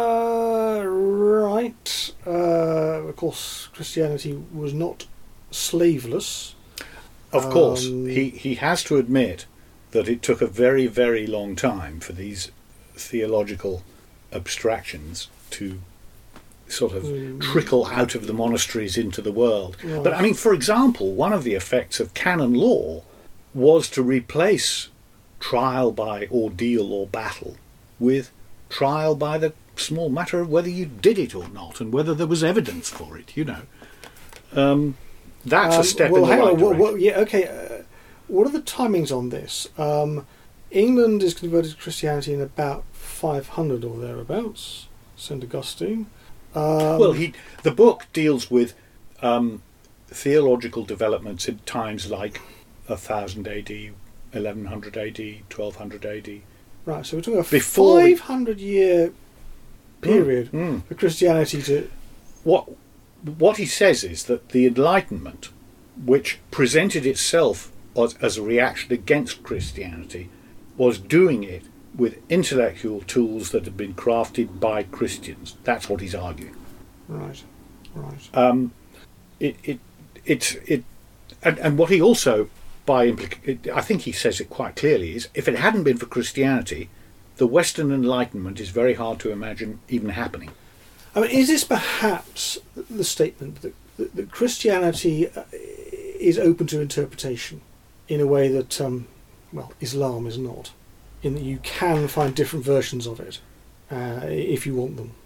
[SPEAKER 2] uh, right. Uh, of course, Christianity was not slaveless.
[SPEAKER 1] of course,
[SPEAKER 2] um,
[SPEAKER 1] he, he has to admit that it took a very, very long time for these theological abstractions to sort of
[SPEAKER 2] Mm.
[SPEAKER 1] trickle out of the monasteries into the world.
[SPEAKER 2] Right.
[SPEAKER 1] But I mean, for example, one of the effects of canon law was to replace trial by ordeal or battle with trial by the small matter of whether you did it or not and whether there was evidence for it, you know. Um, that's
[SPEAKER 2] Um,
[SPEAKER 1] a step
[SPEAKER 2] well,
[SPEAKER 1] in the
[SPEAKER 2] hang
[SPEAKER 1] right
[SPEAKER 2] on. What,
[SPEAKER 1] direction.
[SPEAKER 2] what, yeah, okay. Uh, what are the timings on this? Um, England is converted to Christianity in about five hundred or thereabouts. Saint Augustine. Um,
[SPEAKER 1] Well, he the book deals with um, theological developments in times like one thousand A D, eleven hundred A D, twelve hundred A D.
[SPEAKER 2] right. So we're talking a
[SPEAKER 1] Before we-
[SPEAKER 2] five hundred year period
[SPEAKER 1] Mm.
[SPEAKER 2] for Christianity to.
[SPEAKER 1] What what he says is that the Enlightenment, which presented itself as, as a reaction against Christianity, was doing it with intellectual tools that had been crafted by Christians. That's what he's arguing.
[SPEAKER 2] Right. Right.
[SPEAKER 1] Um, it it it it, and, and what he also by implic- I think he says it quite clearly is if it hadn't been for Christianity, the Western Enlightenment is very hard to imagine even happening.
[SPEAKER 2] I mean, is this perhaps the statement that, that, that Christianity uh, is open to interpretation in a way that, um, well, Islam is not, in that you can find different versions of it uh, if you want them?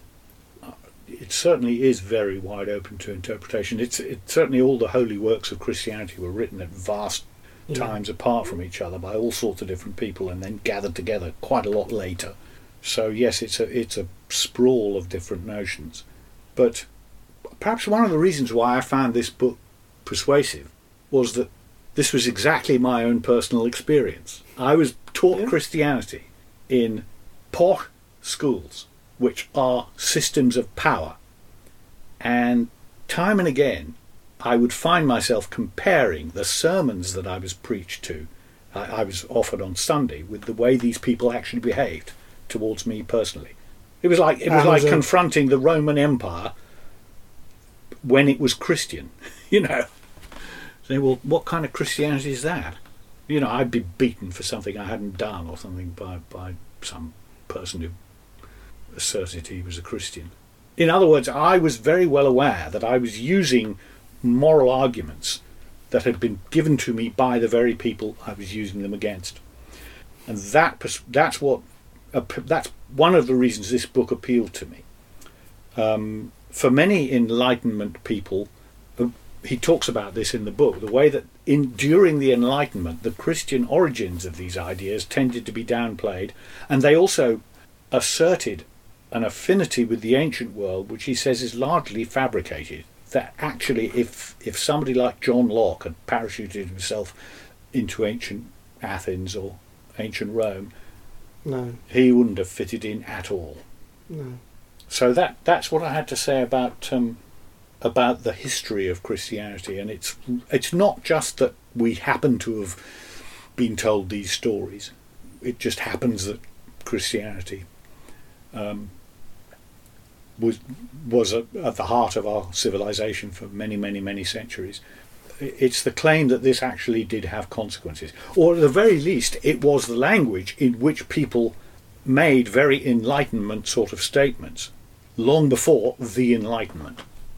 [SPEAKER 1] It certainly is very wide open to interpretation. It's it, certainly all the holy works of Christianity were written at vast
[SPEAKER 2] Yeah.
[SPEAKER 1] times apart from each other by all sorts of different people and then gathered together quite a lot later. So yes, it's a it's a sprawl of different notions. But perhaps one of the reasons why I found this book persuasive was that this was exactly my own personal experience. I was taught yeah. Christianity in posh schools, which are systems of power. And time and again, I would find myself comparing the sermons that I was preached to, I, I was offered on Sunday, with the way these people actually behaved towards me personally. It was like it was like confronting the Roman Empire when it was Christian, you know. Say, well, what kind of Christianity is that? You know, I'd be beaten for something I hadn't done or something by, by some person who asserted he was a Christian. In other words, I was very well aware that I was using moral arguments that had been given to me by the very people I was using them against. And that that's what uh, that's one of the reasons this book appealed to me. Um, for many Enlightenment people, uh, he talks about this in the book, the way that in during the Enlightenment, the Christian origins of these ideas tended to be downplayed, and they also asserted an affinity with the ancient world, which he says is largely fabricated. That actually, if if somebody like John Locke had parachuted himself into ancient Athens or ancient Rome,
[SPEAKER 2] no,
[SPEAKER 1] he wouldn't have fitted in at all.
[SPEAKER 2] No.
[SPEAKER 1] So that that's what I had to say about um, about the history of Christianity, and it's it's not just that we happen to have been told these stories. It just happens that Christianity um, was was at, at the heart of our civilization for many, many, many centuries. It's the claim that this actually did have consequences, or at the very least, it was the language in which people made very Enlightenment sort of statements long before the Enlightenment.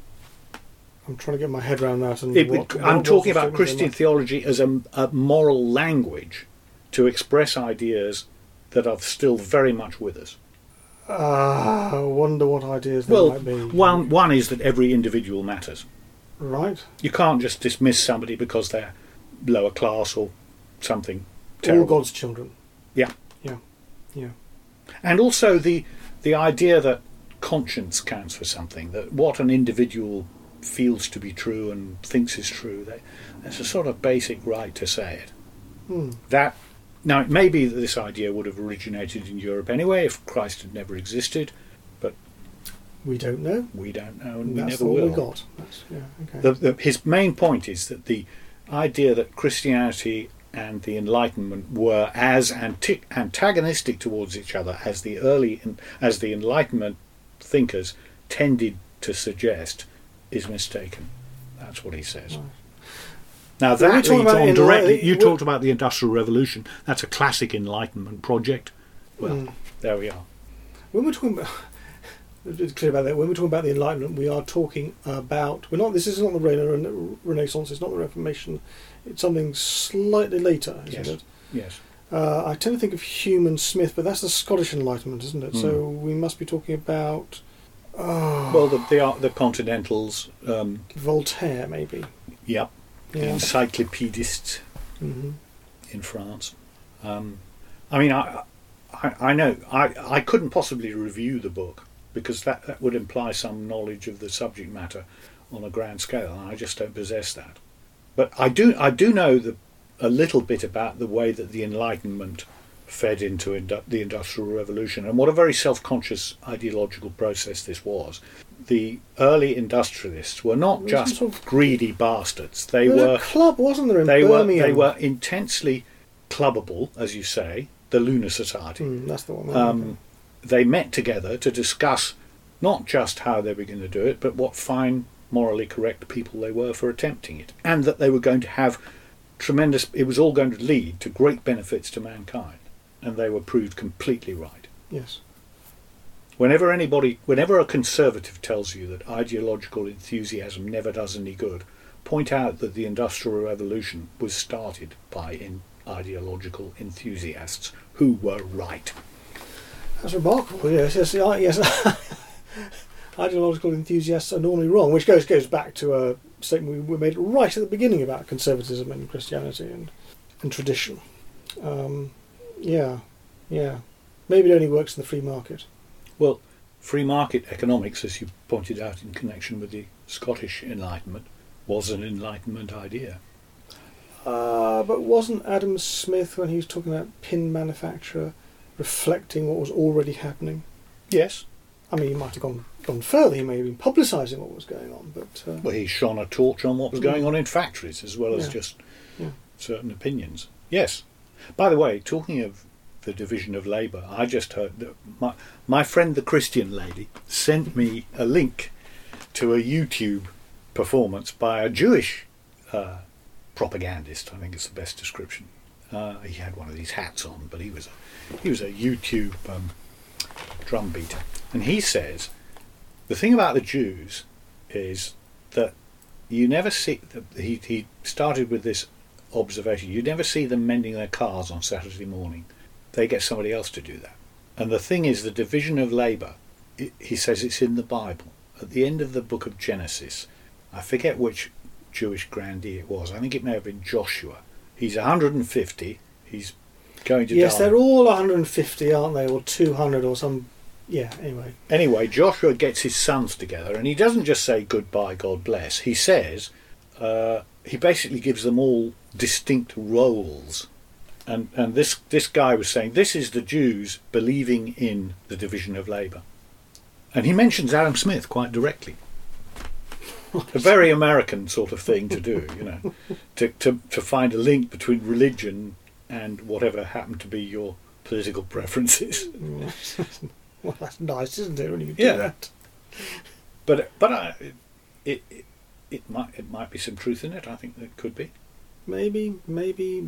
[SPEAKER 2] I'm trying to get my head around that. And
[SPEAKER 1] it,
[SPEAKER 2] what,
[SPEAKER 1] I'm
[SPEAKER 2] what
[SPEAKER 1] talking about Christian theology as a, a moral language to express ideas that are still very much with us.
[SPEAKER 2] Ah, I wonder what ideas there
[SPEAKER 1] well,
[SPEAKER 2] might be.
[SPEAKER 1] One, one is that every individual matters.
[SPEAKER 2] Right.
[SPEAKER 1] You can't just dismiss somebody because they're lower class or something terrible.
[SPEAKER 2] All God's children.
[SPEAKER 1] Yeah.
[SPEAKER 2] Yeah. Yeah.
[SPEAKER 1] And also the the idea that conscience counts for something, that what an individual feels to be true and thinks is true, that, that's a sort of basic right to say it.
[SPEAKER 2] Hmm.
[SPEAKER 1] That now, it may be that this idea would have originated in Europe anyway if Christ had never existed, but
[SPEAKER 2] we don't know.
[SPEAKER 1] We don't know, and
[SPEAKER 2] That's
[SPEAKER 1] we never will.
[SPEAKER 2] We got. That's, yeah, okay.
[SPEAKER 1] The, the, his main point is that the idea that Christianity and the Enlightenment were as anti- antagonistic towards each other as the early, as the Enlightenment thinkers tended to suggest, is mistaken. That's what he says. Right. Now that leads on directly. You talked about the Industrial Revolution. That's a classic Enlightenment project. Well, mm. there we are.
[SPEAKER 2] When we're talking about, it's clear about that. When we're talking about the Enlightenment, we are talking about. We're not. This is not the Rena- Renaissance. It's not the Reformation. It's something slightly later, isn't
[SPEAKER 1] yes.
[SPEAKER 2] it?
[SPEAKER 1] Yes.
[SPEAKER 2] Uh, I tend to think of Hume and Smith, but that's the Scottish Enlightenment, isn't it? Mm. So we must be talking about. Oh,
[SPEAKER 1] well, the the, the Continentals. Um,
[SPEAKER 2] Voltaire, maybe.
[SPEAKER 1] Yep. Yeah. Encyclopedists
[SPEAKER 2] mm-hmm.
[SPEAKER 1] in France. Um, I mean, I, I, I know I, I couldn't possibly review the book because that, that would imply some knowledge of the subject matter on a grand scale, and I just don't possess that. But I do I do know the, a little bit about the way that the Enlightenment fed into indu- the Industrial Revolution, and what a very self-conscious ideological process this was. The early industrialists were not just sort of greedy bastards. They
[SPEAKER 2] there
[SPEAKER 1] were
[SPEAKER 2] was a club, wasn't there? In
[SPEAKER 1] they
[SPEAKER 2] Birmingham?
[SPEAKER 1] were they were intensely clubbable, as you say, the Lunar Society.
[SPEAKER 2] Mm, that's the one.
[SPEAKER 1] Um, they met together to discuss not just how they were going to do it, but what fine, morally correct people they were for attempting it, and that they were going to have tremendous. It was all going to lead to great benefits to mankind, and they were proved completely right.
[SPEAKER 2] Yes.
[SPEAKER 1] Whenever anybody, whenever a conservative tells you that ideological enthusiasm never does any good, point out that the Industrial Revolution was started by in ideological enthusiasts who were right.
[SPEAKER 2] That's remarkable. Yes, yes, yes. Ideological enthusiasts are normally wrong, which goes goes back to a statement we made right at the beginning about conservatism and Christianity and and tradition. Um, yeah, yeah. Maybe it only works in the free market.
[SPEAKER 1] Well, free market economics, as you pointed out in connection with the Scottish Enlightenment, was an Enlightenment idea.
[SPEAKER 2] Uh, but wasn't Adam Smith, when he was talking about pin manufacture, reflecting what was already happening?
[SPEAKER 1] Yes.
[SPEAKER 2] I mean, he might have gone gone further. He may have been publicising what was going on, but uh,
[SPEAKER 1] Well, he shone a torch on what was going on in factories as well as
[SPEAKER 2] Yeah.
[SPEAKER 1] just
[SPEAKER 2] Yeah.
[SPEAKER 1] certain opinions. Yes. By the way, talking of the division of labour, I just heard that my, my friend the Christian lady sent me a link to a YouTube performance by a Jewish uh, propagandist. I think it's the best description. Uh, he had one of these hats on, but he was a, he was a YouTube um, drum beater. And he says, the thing about the Jews is that you never see, he, he started with this observation, you never see them mending their cars on Saturday morning. They get somebody else to do that. And the thing is, the division of labour, it, he says it's in the Bible. At the end of the book of Genesis, I forget which Jewish grandee it was, I think it may have been Joshua. He's one hundred fifty, he's going to
[SPEAKER 2] yes,
[SPEAKER 1] die.
[SPEAKER 2] they're all one hundred fifty, aren't they, or two hundred or some. Yeah. Anyway.
[SPEAKER 1] Anyway, Joshua gets his sons together, and he doesn't just say goodbye, God bless. He says, uh, he basically gives them all distinct roles. And and this, this guy was saying, this is the Jews believing in the division of labour. And he mentions Adam Smith quite directly. A very American sort of thing to do, you know, to, to, to find a link between religion and whatever happened to be your political preferences.
[SPEAKER 2] Well, that's nice, isn't it, when you can
[SPEAKER 1] Yeah.
[SPEAKER 2] do that?
[SPEAKER 1] But but I, it, it it might it might be some truth in it. I think there could be.
[SPEAKER 2] Maybe, maybe,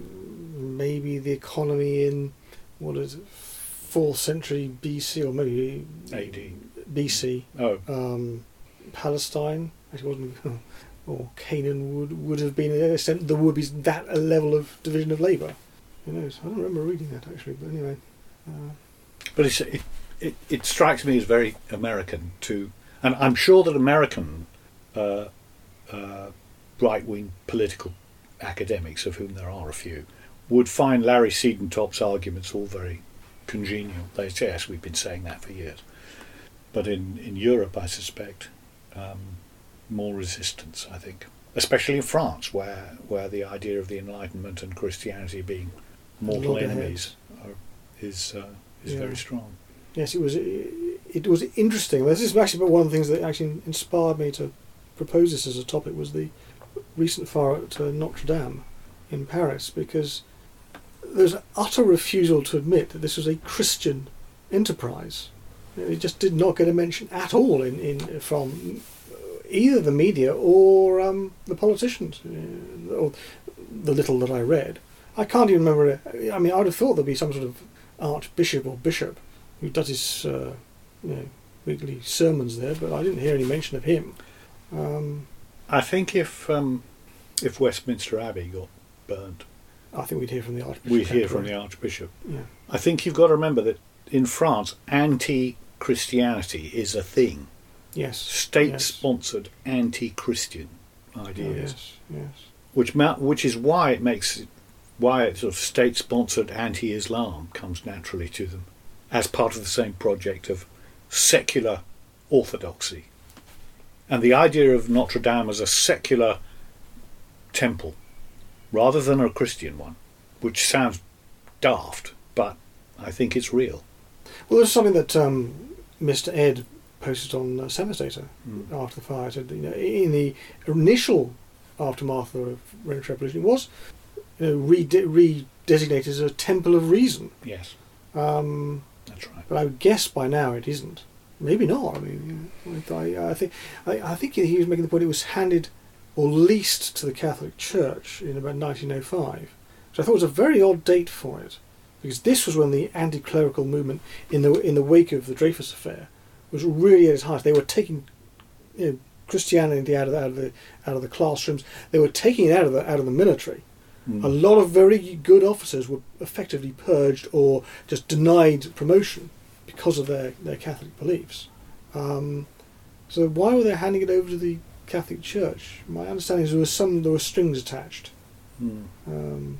[SPEAKER 2] maybe the economy in, what is it, fourth century B C, or maybe
[SPEAKER 1] A D.
[SPEAKER 2] B C,
[SPEAKER 1] Oh,
[SPEAKER 2] um, Palestine, actually wasn't, or Canaan would would have been, to the extent there would be that a level of division of labour. Who knows? I don't remember reading that actually, but anyway. Uh,
[SPEAKER 1] but it's, it, it it strikes me as very American to, and I'm sure that American uh, uh, right-wing political academics, of whom there are a few, would find Larry Siedentop's arguments all very congenial. They say, yes, we've been saying that for years. But in, in Europe, I suspect, um, more resistance, I think. Especially in France, where where the idea of the Enlightenment and Christianity being mortal
[SPEAKER 2] Loggerheads.
[SPEAKER 1] enemies are, is uh, is
[SPEAKER 2] Yeah.
[SPEAKER 1] very strong.
[SPEAKER 2] Yes, it was. It was interesting. This is actually one of the things that actually inspired me to propose this as a topic. Was the recent fire at uh, Notre Dame in Paris, because there's an utter refusal to admit that this was a Christian enterprise. It just did not get a mention at all in, in from either the media or um, the politicians, uh, or the little that I read. I can't even remember. I mean, I would have thought there'd be some sort of archbishop or bishop who does his uh, you know, weekly sermons there, but I didn't hear any mention of him. Um,
[SPEAKER 1] I think if um, if Westminster Abbey got burnt,
[SPEAKER 2] I think we'd hear from the archbishop.
[SPEAKER 1] we'd hear from the Archbishop.
[SPEAKER 2] Yeah.
[SPEAKER 1] I think you've got to remember that in France, anti-Christianity is a thing.
[SPEAKER 2] Yes.
[SPEAKER 1] State-sponsored anti-Christian
[SPEAKER 2] Yes.
[SPEAKER 1] ideas,
[SPEAKER 2] Oh, yes. Yes.
[SPEAKER 1] which ma- which is why it makes it, why it sort of state-sponsored anti-Islam comes naturally to them, as part of the same project of secular orthodoxy, and the idea of Notre Dame as a secular temple rather than a Christian one, which sounds daft, but I think it's real.
[SPEAKER 2] Well, there's something that um, Mister Ed posted on uh, Samastater
[SPEAKER 1] Mm.
[SPEAKER 2] after the fire. Said, you know, in the initial aftermath of French Revolution, it was you know, re- re-designated as a temple of reason.
[SPEAKER 1] Yes,
[SPEAKER 2] Um,
[SPEAKER 1] that's right.
[SPEAKER 2] but I would guess by now it isn't. Maybe not. I mean, you know, I, I think I, I think he was making the point it was handed or leased to the Catholic Church in about nineteen oh five. So I thought it was a very odd date for it, because this was when the anti-clerical movement in the in the wake of the Dreyfus affair was really at its height. They were taking you know, Christianity out of the, out of the out of the classrooms. They were taking it out of the out of the military.
[SPEAKER 1] Mm.
[SPEAKER 2] A lot of very good officers were effectively purged or just denied promotion because of their, their Catholic beliefs. Um, so why were they handing it over to the Catholic Church? My understanding is there was some there were strings attached.
[SPEAKER 1] Mm.
[SPEAKER 2] Um,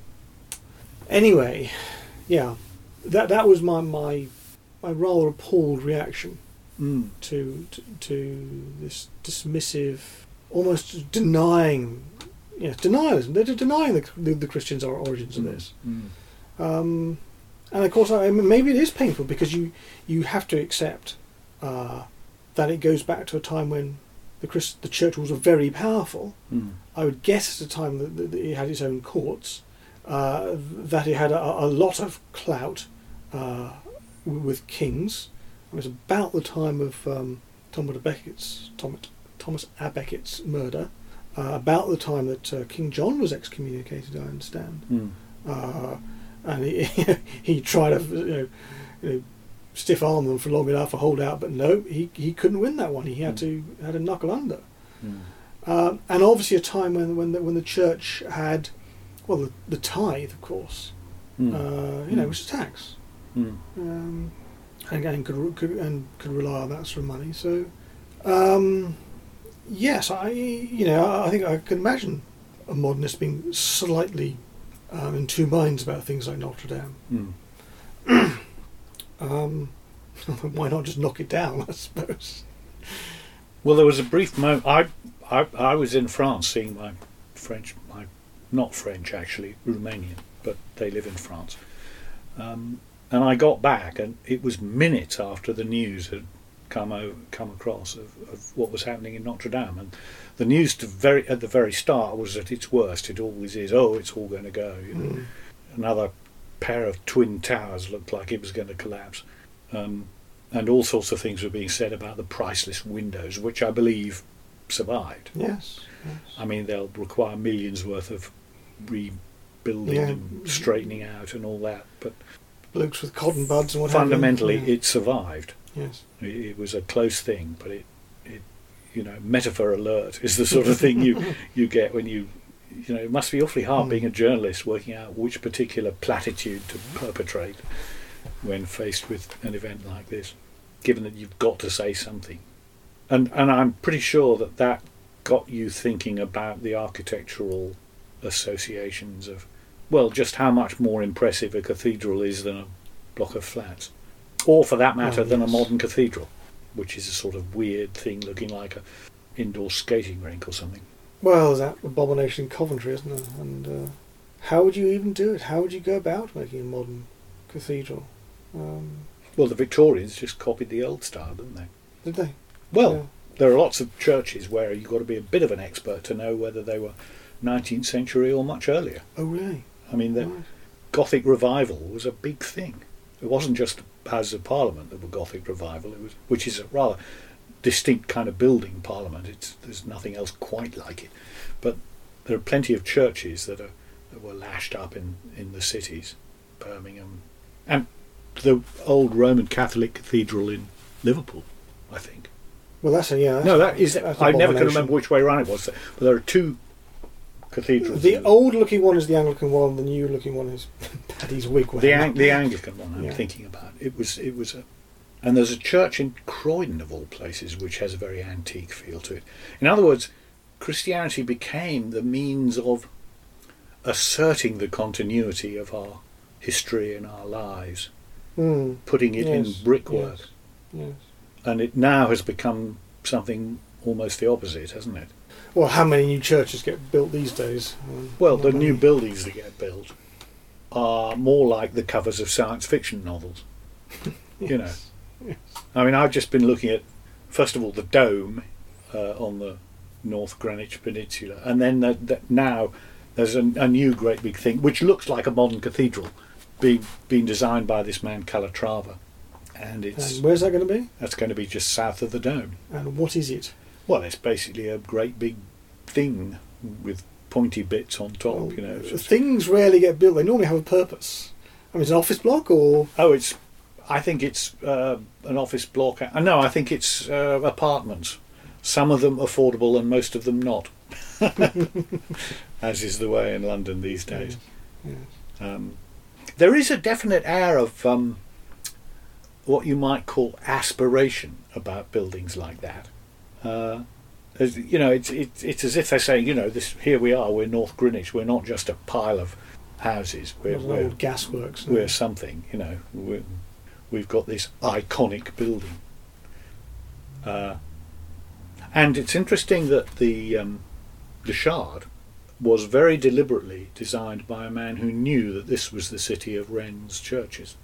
[SPEAKER 2] anyway, yeah, that that was my my my rather appalled reaction
[SPEAKER 1] Mm.
[SPEAKER 2] to, to to this dismissive, almost denying, yes, denialism. They're denying the the, the Christians' origins of this.
[SPEAKER 1] Mm.
[SPEAKER 2] Um, and of course, I mean, maybe it is painful because you you have to accept uh, that it goes back to a time when the Christ, the church was very powerful.
[SPEAKER 1] Mm.
[SPEAKER 2] I would guess at a time that, that it had its own courts, uh, that it had a, a lot of clout uh, with kings. It was about the time of um, Thomas à Becket's Thomas, Thomas à Becket's murder, uh, about the time that uh, King John was excommunicated, I understand.
[SPEAKER 1] Mm.
[SPEAKER 2] Uh, and he he tried to you know, you know stiff arm them for long enough or hold out, but no, he he couldn't win that one. He had mm. to had a knuckle under.
[SPEAKER 1] Mm.
[SPEAKER 2] Uh, and obviously a time when when the, when the church had, well, the, the tithe, of course,
[SPEAKER 1] Mm.
[SPEAKER 2] uh, you know,
[SPEAKER 1] Mm.
[SPEAKER 2] which is tax.
[SPEAKER 1] Mm.
[SPEAKER 2] Um, and, and could, could and could rely on that sort of money. So, um, yes, I you know I, I think I can imagine a modernist being slightly um, in two minds about things like Notre Dame.
[SPEAKER 1] Mm.
[SPEAKER 2] um, why not just knock it down? I suppose.
[SPEAKER 1] Well, there was a brief moment. I, I I was in France seeing my French, my not French actually, Romanian, but they live in France. Um, And I got back, and it was minutes after the news had come over, come across of, of what was happening in Notre Dame. And the news to very at the very start was at its worst. It always is. Oh, it's all going to go. You know,
[SPEAKER 2] Mm.
[SPEAKER 1] another pair of twin towers looked like it was going to collapse, um, and all sorts of things were being said about the priceless windows, which I believe survived.
[SPEAKER 2] Yes. yes.
[SPEAKER 1] I mean, they'll require millions worth of rebuilding
[SPEAKER 2] Yeah.
[SPEAKER 1] and straightening out and all that, but
[SPEAKER 2] Blokes with cotton buds and what
[SPEAKER 1] fundamentally
[SPEAKER 2] have you.
[SPEAKER 1] it survived.
[SPEAKER 2] Yes.
[SPEAKER 1] It, it was a close thing, but it, it, you know, metaphor alert is the sort of thing you you get when you, you know, it must be awfully hard
[SPEAKER 2] Mm.
[SPEAKER 1] being a journalist working out which particular platitude to perpetrate when faced with an event like this, given that you've got to say something. And and I'm pretty sure that that got you thinking about the architectural associations of, well, just how much more impressive a cathedral is than a block of flats. Or, for that matter,
[SPEAKER 2] Oh,
[SPEAKER 1] than a
[SPEAKER 2] yes.
[SPEAKER 1] modern cathedral, which is a sort of weird thing looking like a indoor skating rink or something.
[SPEAKER 2] Well, there's that abomination in Coventry, isn't there? And uh, how would you even do it? How would you go about making a modern cathedral? Um,
[SPEAKER 1] Well, the Victorians just copied the old style, didn't they?
[SPEAKER 2] did they?
[SPEAKER 1] Well,
[SPEAKER 2] Yeah.
[SPEAKER 1] there are lots of churches where you've got to be a bit of an expert to know whether they were nineteenth century or much earlier.
[SPEAKER 2] Oh, really?
[SPEAKER 1] I mean, the
[SPEAKER 2] Right.
[SPEAKER 1] Gothic revival was a big thing. It wasn't just Houses of Parliament that were Gothic revival, it was, which is a rather distinct kind of building Parliament. It's, there's nothing else quite like it. But there are plenty of churches that are that were lashed up in, in the cities, Birmingham, and the old Roman Catholic Cathedral in Liverpool, I think.
[SPEAKER 2] Well, that's a yeah. That's
[SPEAKER 1] No, that is.
[SPEAKER 2] that's
[SPEAKER 1] I never can
[SPEAKER 2] abomination.
[SPEAKER 1] remember which way around it was. But there are two cathedrals.
[SPEAKER 2] The
[SPEAKER 1] in-
[SPEAKER 2] old-looking one is the Anglican one. The new-looking one is Paddy's Wigwam.
[SPEAKER 1] the Ang- the Anglican one. I'm
[SPEAKER 2] Yeah.
[SPEAKER 1] thinking about. It was it was a, and there's a church in Croydon of all places which has a very antique feel to it. In other words, Christianity became the means of asserting the continuity of our history and our lives,
[SPEAKER 2] Mm.
[SPEAKER 1] putting it
[SPEAKER 2] Yes,
[SPEAKER 1] in brickwork,
[SPEAKER 2] Yes. yes.
[SPEAKER 1] and it now has become something almost the opposite, hasn't it?
[SPEAKER 2] Well, how many new churches get built these days? Um,
[SPEAKER 1] Well,
[SPEAKER 2] not
[SPEAKER 1] the
[SPEAKER 2] many.
[SPEAKER 1] new buildings that get built are more like the covers of science fiction novels. You know,
[SPEAKER 2] Yes.
[SPEAKER 1] I mean, I've just been looking at, first of all, the dome uh, on the North Greenwich Peninsula, and then the, the, now there's a, a new great big thing which looks like a modern cathedral, being being designed by this man Calatrava, and it's
[SPEAKER 2] And where's that going to be?
[SPEAKER 1] that's going to be just south of the dome.
[SPEAKER 2] And what is it?
[SPEAKER 1] Well, it's basically a great big thing with pointy bits on top.
[SPEAKER 2] Well,
[SPEAKER 1] you know, it's just-
[SPEAKER 2] things rarely get built. They normally have a purpose. I mean, it's an office block, or
[SPEAKER 1] Oh, it's. I think it's uh, an office block. Uh, no, I think it's uh, apartments. Some of them affordable and most of them not, as is the way in London these days.
[SPEAKER 2] Yes.
[SPEAKER 1] Um, there is a definite air of um, what you might call aspiration about buildings like that. Uh, as, you know, it's it's it's as if they're saying, you know, this here we are. We're North Greenwich. We're not just a pile of houses. We're
[SPEAKER 2] Not an
[SPEAKER 1] we're,
[SPEAKER 2] old gasworks. no.
[SPEAKER 1] we're something. You know, we're, we've got this iconic building. Uh, and it's interesting that the um, the Shard was very deliberately designed by a man who knew that this was the city of Rennes churches.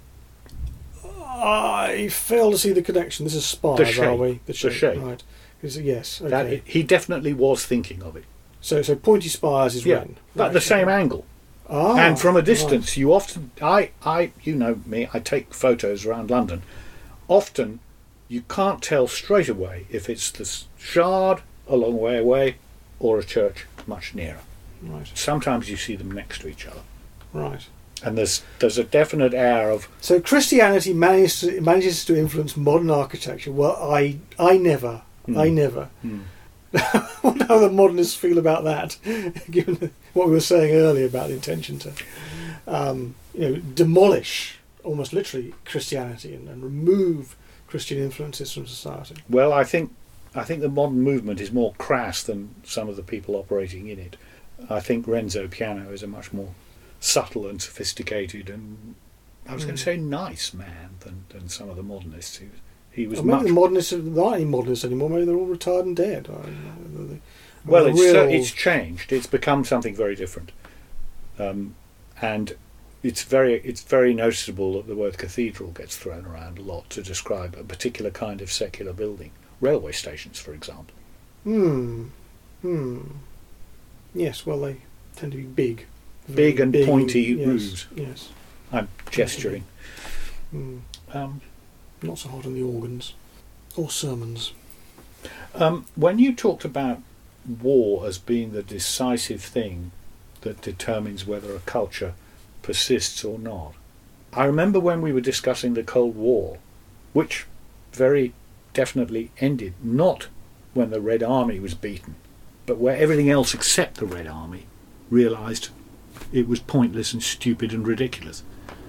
[SPEAKER 2] I fail to see the connection. This is spires,
[SPEAKER 1] The shape.
[SPEAKER 2] are we? The
[SPEAKER 1] The
[SPEAKER 2] shape,
[SPEAKER 1] shape.
[SPEAKER 2] right? Is it- yes. Okay.
[SPEAKER 1] That he definitely was thinking of it.
[SPEAKER 2] so, so pointy spires is
[SPEAKER 1] Yeah,
[SPEAKER 2] Rennes.
[SPEAKER 1] but
[SPEAKER 2] Right,
[SPEAKER 1] the same
[SPEAKER 2] okay.
[SPEAKER 1] angle.
[SPEAKER 2] Ah,
[SPEAKER 1] and from a
[SPEAKER 2] right.
[SPEAKER 1] distance, you often, I, I, you know me, I take photos around London. Often, you can't tell straight away if it's the Shard a long way away or a church much nearer.
[SPEAKER 2] Right.
[SPEAKER 1] Sometimes you see them next to each other,
[SPEAKER 2] Right.
[SPEAKER 1] and there's there's a definite air of
[SPEAKER 2] So Christianity manages to, manages to influence modern architecture. Well, I I never,
[SPEAKER 1] Hmm.
[SPEAKER 2] I never.
[SPEAKER 1] hmm,
[SPEAKER 2] I wonder how the modernists feel about that, given the- what we were saying earlier about the intention to, um, you know, demolish almost literally Christianity and, and remove Christian influences from society.
[SPEAKER 1] well, I think I think the modern movement is more crass than some of the people operating in it. I think Renzo Piano is a much more subtle and sophisticated and I was going
[SPEAKER 2] Mm.
[SPEAKER 1] to say nice man than, than some of the modernists. He was, he was
[SPEAKER 2] Or maybe
[SPEAKER 1] much
[SPEAKER 2] the modernists, are- there aren't any modernists anymore. Maybe they're all retired and dead. I don't know, the- the-
[SPEAKER 1] well.
[SPEAKER 2] the
[SPEAKER 1] It's uh,
[SPEAKER 2] real-
[SPEAKER 1] it's changed. It's become something very different, um, and it's very it's very noticeable that the word cathedral gets thrown around a lot to describe a particular kind of secular building. Railway stations, for example.
[SPEAKER 2] Hmm. Hmm. Yes. Well, they tend to be big.
[SPEAKER 1] Big
[SPEAKER 2] Very
[SPEAKER 1] and pointy
[SPEAKER 2] yes,
[SPEAKER 1] roofs.
[SPEAKER 2] Yes.
[SPEAKER 1] I'm gesturing.
[SPEAKER 2] Hmm.
[SPEAKER 1] Um,
[SPEAKER 2] Not so hot on the organs or sermons.
[SPEAKER 1] um, when you talked about war as being the decisive thing that determines whether a culture persists or not, I remember when we were discussing the Cold War, which very definitely ended not when the Red Army was beaten, but where everything else except the Red Army realised it was pointless and stupid and ridiculous.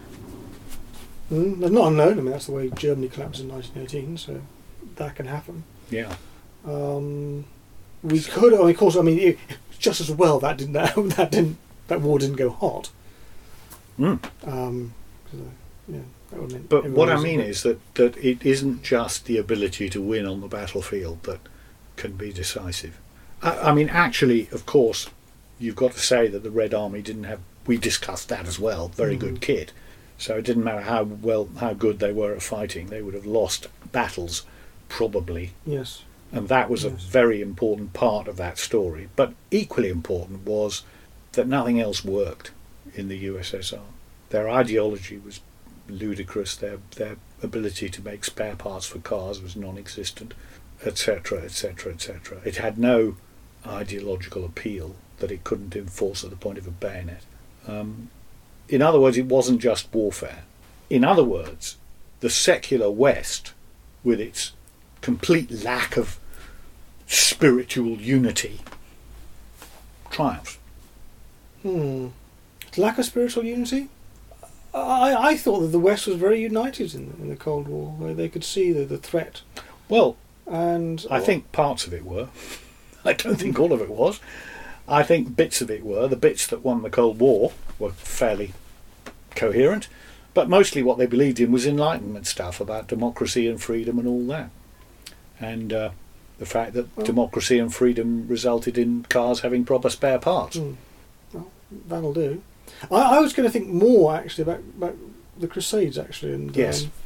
[SPEAKER 2] Mm, that's not unknown. I mean, that's the way Germany collapsed in nineteen eighteen, so that can happen.
[SPEAKER 1] Yeah.
[SPEAKER 2] Um, we could, I mean, of course, I mean, it, just as well that didn't that, that didn't that war didn't go hot.
[SPEAKER 1] Mm.
[SPEAKER 2] Um, 'cause, uh, yeah, that would mean
[SPEAKER 1] But
[SPEAKER 2] everyone
[SPEAKER 1] what I
[SPEAKER 2] was-
[SPEAKER 1] mean is that, that it isn't just the ability to win on the battlefield that can be decisive. I, I mean, actually, of course, you've got to say that the Red Army didn't have. We discussed that as well. Very
[SPEAKER 2] Mhm.
[SPEAKER 1] good kit. So it didn't matter how well, how good they were at fighting. They would have lost battles, probably,
[SPEAKER 2] Yes.
[SPEAKER 1] and that was a
[SPEAKER 2] Yes.
[SPEAKER 1] very important part of that story. But equally important was that nothing else worked in the U S S R. Their ideology was ludicrous. Their their ability to make spare parts for cars was non-existent, et cetera, et cetera, et cetera. It had no ideological appeal that it couldn't enforce at the point of a bayonet. Um, in other words, it wasn't just warfare. In other words, the secular West, with its complete lack of spiritual unity, triumphed.
[SPEAKER 2] Hmm. Lack of spiritual unity. I, I thought that the West was very united in, in the Cold War, where they could see the, the threat.
[SPEAKER 1] Well,
[SPEAKER 2] And
[SPEAKER 1] I think parts of it were. I don't think all of it was. I think bits of it were. The bits that won the Cold War were fairly coherent, but mostly what they believed in was Enlightenment stuff about democracy and freedom and all that. And uh, the fact that
[SPEAKER 2] Well-
[SPEAKER 1] democracy and freedom resulted in cars having proper spare parts.
[SPEAKER 2] Hmm. Well, that'll do. I, I was going to think more actually about, about the Crusades actually, and
[SPEAKER 1] Yes.
[SPEAKER 2] um,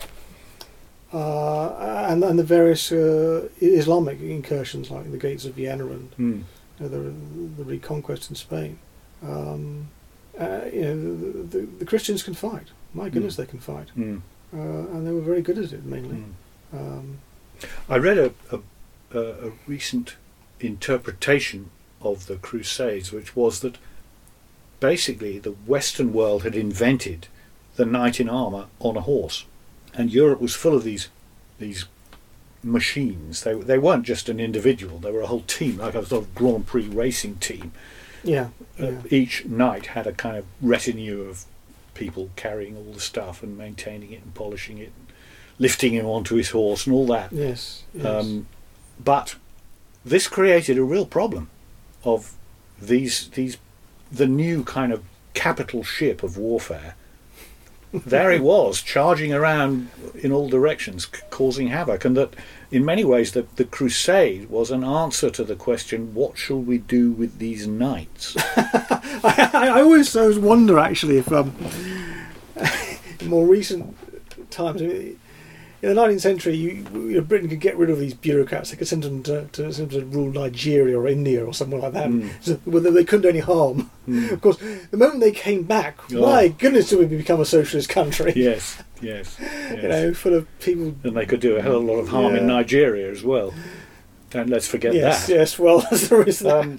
[SPEAKER 2] uh, and and the various uh, Islamic incursions like the Gates of Vienna and
[SPEAKER 1] Mm.
[SPEAKER 2] you know, the, the reconquest in Spain. Um, uh, you know, the, the, the Christians can fight. My goodness,
[SPEAKER 1] Mm.
[SPEAKER 2] they can fight,
[SPEAKER 1] Mm.
[SPEAKER 2] uh, and they were very good at it mainly.
[SPEAKER 1] Mm.
[SPEAKER 2] Um,
[SPEAKER 1] I read a, a, a, a recent interpretation of the Crusades, which was that basically the Western world had invented the knight in armour on a horse, and Europe was full of these these machines. They they weren't just an individual; they were a whole team, like a sort of Grand Prix racing team.
[SPEAKER 2] yeah,
[SPEAKER 1] Uh,
[SPEAKER 2] yeah.
[SPEAKER 1] Each knight had a kind of retinue of people carrying all the stuff and maintaining it and polishing it, and lifting him onto his horse and all that.
[SPEAKER 2] Yes. yes.
[SPEAKER 1] Um, but this created a real problem of these these the new kind of capital ship of warfare there it was, charging around in all directions, c- causing havoc. And that, in many ways, the, the crusade was an answer to the question, what shall we do with these knights?
[SPEAKER 2] I, I always, I always wonder, actually, if um, in more recent times, I mean, in the nineteenth century, you, you know, Britain could get rid of these bureaucrats. They could send them to, to, send them to rule Nigeria or India or somewhere like that.
[SPEAKER 1] Mm.
[SPEAKER 2] So, well, they couldn't do any harm.
[SPEAKER 1] Mm.
[SPEAKER 2] Of course, the moment they came back,
[SPEAKER 1] Oh.
[SPEAKER 2] my goodness, did we become a socialist country?
[SPEAKER 1] Yes, yes, yes.
[SPEAKER 2] You know, full of people.
[SPEAKER 1] And they could do a hell of a lot of harm in
[SPEAKER 2] Yeah.
[SPEAKER 1] Nigeria as well. Don't let's forget
[SPEAKER 2] Yes,
[SPEAKER 1] that.
[SPEAKER 2] yes. Well, there is that.
[SPEAKER 1] Um,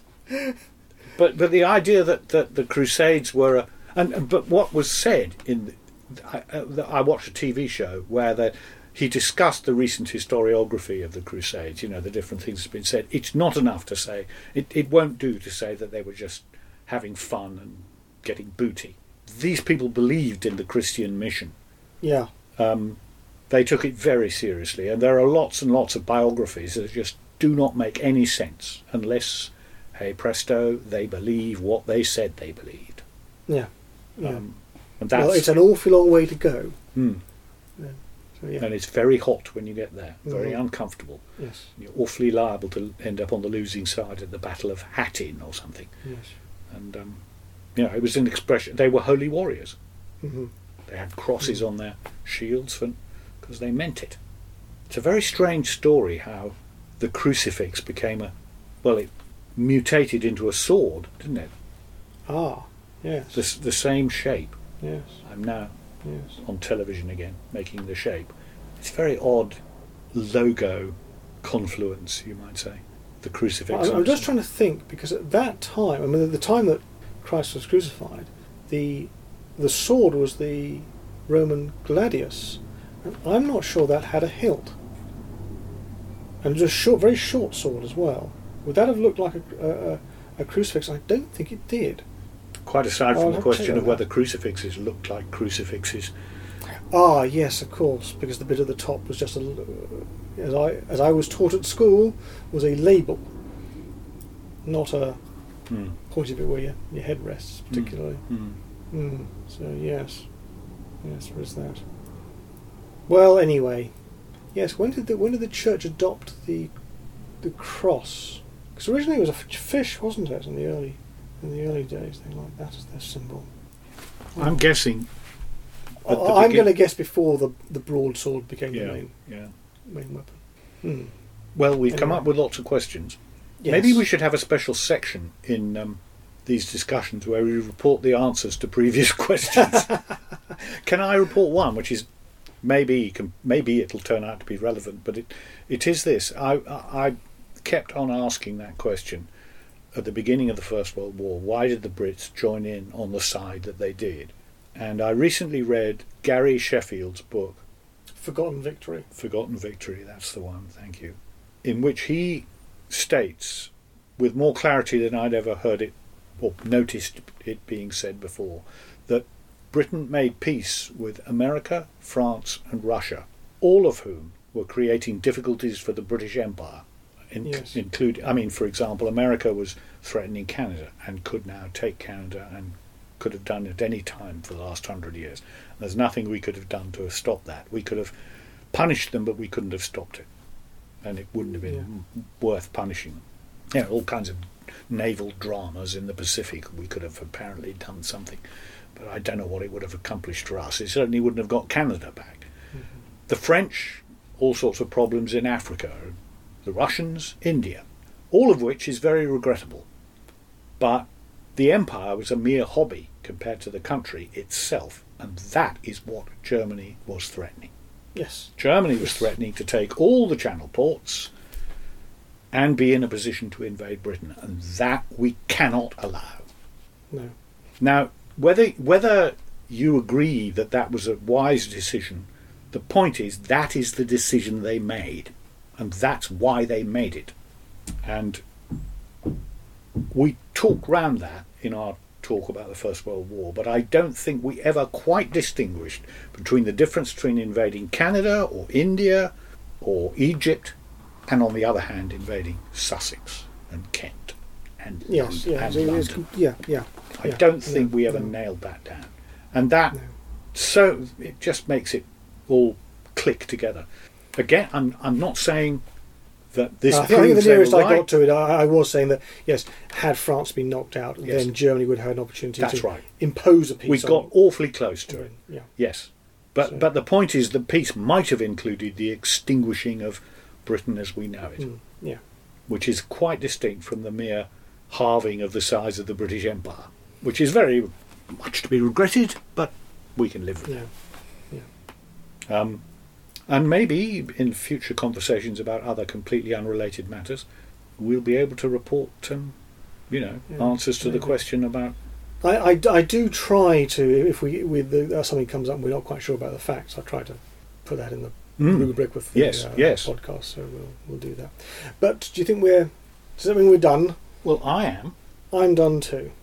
[SPEAKER 1] But but the idea that, that the Crusades were a, and but what was said in I, uh, I watched a T V show where the, he discussed the recent historiography of the Crusades. You know, the different things that's been said. It's not enough to say it. It won't do to say that they were just having fun and getting booty. These people believed in the Christian mission.
[SPEAKER 2] Yeah.
[SPEAKER 1] Um, they took it very seriously, and there are lots and lots of biographies that just do not make any sense unless, hey presto, they believe what they said they believed.
[SPEAKER 2] Yeah. Yeah.
[SPEAKER 1] Um, and that's
[SPEAKER 2] Well, it's an awful long way to go.
[SPEAKER 1] hmm.
[SPEAKER 2] Yeah. So, yeah.
[SPEAKER 1] And it's very hot when you get there, very
[SPEAKER 2] Mhm.
[SPEAKER 1] uncomfortable.
[SPEAKER 2] Yes.
[SPEAKER 1] You're awfully liable to end up on the losing side at the Battle of Hattin or something.
[SPEAKER 2] Yes.
[SPEAKER 1] And um, you know, it was an expression. They were holy warriors.
[SPEAKER 2] Mm-hmm.
[SPEAKER 1] They had crosses on their shields because they meant it. It's a very strange story how the crucifix became a, well, it mutated into a sword, didn't it?
[SPEAKER 2] Ah. Yes.
[SPEAKER 1] The, the same shape.
[SPEAKER 2] Yes.
[SPEAKER 1] I'm now
[SPEAKER 2] Yes.
[SPEAKER 1] on television again, making the shape. It's a very odd logo confluence, you might say. The crucifix.
[SPEAKER 2] I- I'm just trying to think, because at that time, I mean, at the time that Christ was crucified, the the sword was the Roman gladius, and I'm not sure that had a hilt, and it was a short, very short sword as well. Would that have looked like a, a, a crucifix? I don't think it did.
[SPEAKER 1] Quite aside
[SPEAKER 2] I'll
[SPEAKER 1] from the
[SPEAKER 2] have to
[SPEAKER 1] question
[SPEAKER 2] check
[SPEAKER 1] of
[SPEAKER 2] that.
[SPEAKER 1] whether crucifixes looked like crucifixes.
[SPEAKER 2] Ah, yes, of course, because the bit at the top was just a, as I as I was taught at school, was a label, not a
[SPEAKER 1] Hmm.
[SPEAKER 2] pointy bit where your, your head rests, particularly.
[SPEAKER 1] Hmm.
[SPEAKER 2] Mm, so yes, yes, there is that. Well, anyway, yes. When did the when did the church adopt the the cross? Because originally it was a f- fish, wasn't it? In the early in the early days, they like that as their symbol.
[SPEAKER 1] I'm guessing.
[SPEAKER 2] I,
[SPEAKER 1] at the
[SPEAKER 2] I'm
[SPEAKER 1] begin-
[SPEAKER 2] going to guess before the the broadsword became
[SPEAKER 1] Yeah,
[SPEAKER 2] the main
[SPEAKER 1] yeah.
[SPEAKER 2] main weapon. Hmm.
[SPEAKER 1] Well, we've come
[SPEAKER 2] Anyway.
[SPEAKER 1] up with lots of questions.
[SPEAKER 2] Yes.
[SPEAKER 1] Maybe we should have a special section in um, these discussions where we report the answers to previous questions. Can I report one, which is maybe can, maybe it'll turn out to be relevant, but it it is this. I, I I kept on asking that question at the beginning of the First World War. Why did the Brits join in on the side that they did? And I recently read Gary Sheffield's book,
[SPEAKER 2] Forgotten Victory.
[SPEAKER 1] Forgotten Victory, that's the one, thank you, in which he states, with more clarity than I'd ever heard it or noticed it being said before, that Britain made peace with America, France and Russia, all of whom were creating difficulties for the British Empire. In,
[SPEAKER 2] Yes.
[SPEAKER 1] include, I mean, for example, America was threatening Canada and could now take Canada and could have done it at any time for the last hundred years. There's nothing we could have done to have stopped that. We could have punished them, but we couldn't have stopped it. And it wouldn't have been
[SPEAKER 2] Yeah.
[SPEAKER 1] m- worth punishing them. You know, all kinds of naval dramas in the Pacific, we could have apparently done something. But I don't know what it would have accomplished for us. It certainly wouldn't have got Canada back.
[SPEAKER 2] Mm-hmm.
[SPEAKER 1] The French, all sorts of problems in Africa. The Russians, India. All of which is very regrettable. But the empire was a mere hobby compared to the country itself. And that is what Germany was threatening.
[SPEAKER 2] Yes.
[SPEAKER 1] Germany was
[SPEAKER 2] Yes.
[SPEAKER 1] threatening to take all the Channel ports and be in a position to invade Britain, and that we cannot allow.
[SPEAKER 2] No.
[SPEAKER 1] Now, whether whether you agree that that was a wise decision, the point is that is the decision they made, and that's why they made it. And we talk round that in our talk about the First World War, but I don't think we ever quite distinguished between the difference between invading Canada or India or Egypt and, on the other hand, invading Sussex and Kent and,
[SPEAKER 2] Yes.
[SPEAKER 1] and,
[SPEAKER 2] Yeah.
[SPEAKER 1] and
[SPEAKER 2] so it's
[SPEAKER 1] London.
[SPEAKER 2] com- yeah. Yeah.
[SPEAKER 1] I
[SPEAKER 2] yeah,
[SPEAKER 1] don't think
[SPEAKER 2] no,
[SPEAKER 1] we ever
[SPEAKER 2] no.
[SPEAKER 1] nailed that down. And that,
[SPEAKER 2] No.
[SPEAKER 1] So it just makes it all click together. Again, I'm I'm not saying that this.
[SPEAKER 2] I think
[SPEAKER 1] proves
[SPEAKER 2] the
[SPEAKER 1] they were
[SPEAKER 2] nearest I
[SPEAKER 1] right.
[SPEAKER 2] got to it, I, I was saying that yes, had France been knocked out,
[SPEAKER 1] Yes.
[SPEAKER 2] then Germany would have had an opportunity
[SPEAKER 1] That's
[SPEAKER 2] to
[SPEAKER 1] right.
[SPEAKER 2] impose a peace.
[SPEAKER 1] We got
[SPEAKER 2] on
[SPEAKER 1] awfully close to it.
[SPEAKER 2] Yeah.
[SPEAKER 1] Yes, but
[SPEAKER 2] So-
[SPEAKER 1] but the point is, the peace might have included the extinguishing of Britain as we know it,
[SPEAKER 2] Mm, yeah.
[SPEAKER 1] which is quite distinct from the mere halving of the size of the British Empire, which is very much to be regretted, but we can live with it.
[SPEAKER 2] Yeah.
[SPEAKER 1] Um, and maybe in future conversations about other completely unrelated matters, we'll be able to report, um, you know,
[SPEAKER 2] Yeah,
[SPEAKER 1] answers to the
[SPEAKER 2] maybe.
[SPEAKER 1] question about.
[SPEAKER 2] I, I, I do try to, if we with the, uh, something comes up and we're not quite sure about the facts, I try to put that in the
[SPEAKER 1] Mm.
[SPEAKER 2] rubric with the
[SPEAKER 1] Yes,
[SPEAKER 2] uh,
[SPEAKER 1] yes.
[SPEAKER 2] podcast, so we'll, we'll do that. But do you think we're, does that mean we're done?
[SPEAKER 1] Well, I am.
[SPEAKER 2] I'm done too.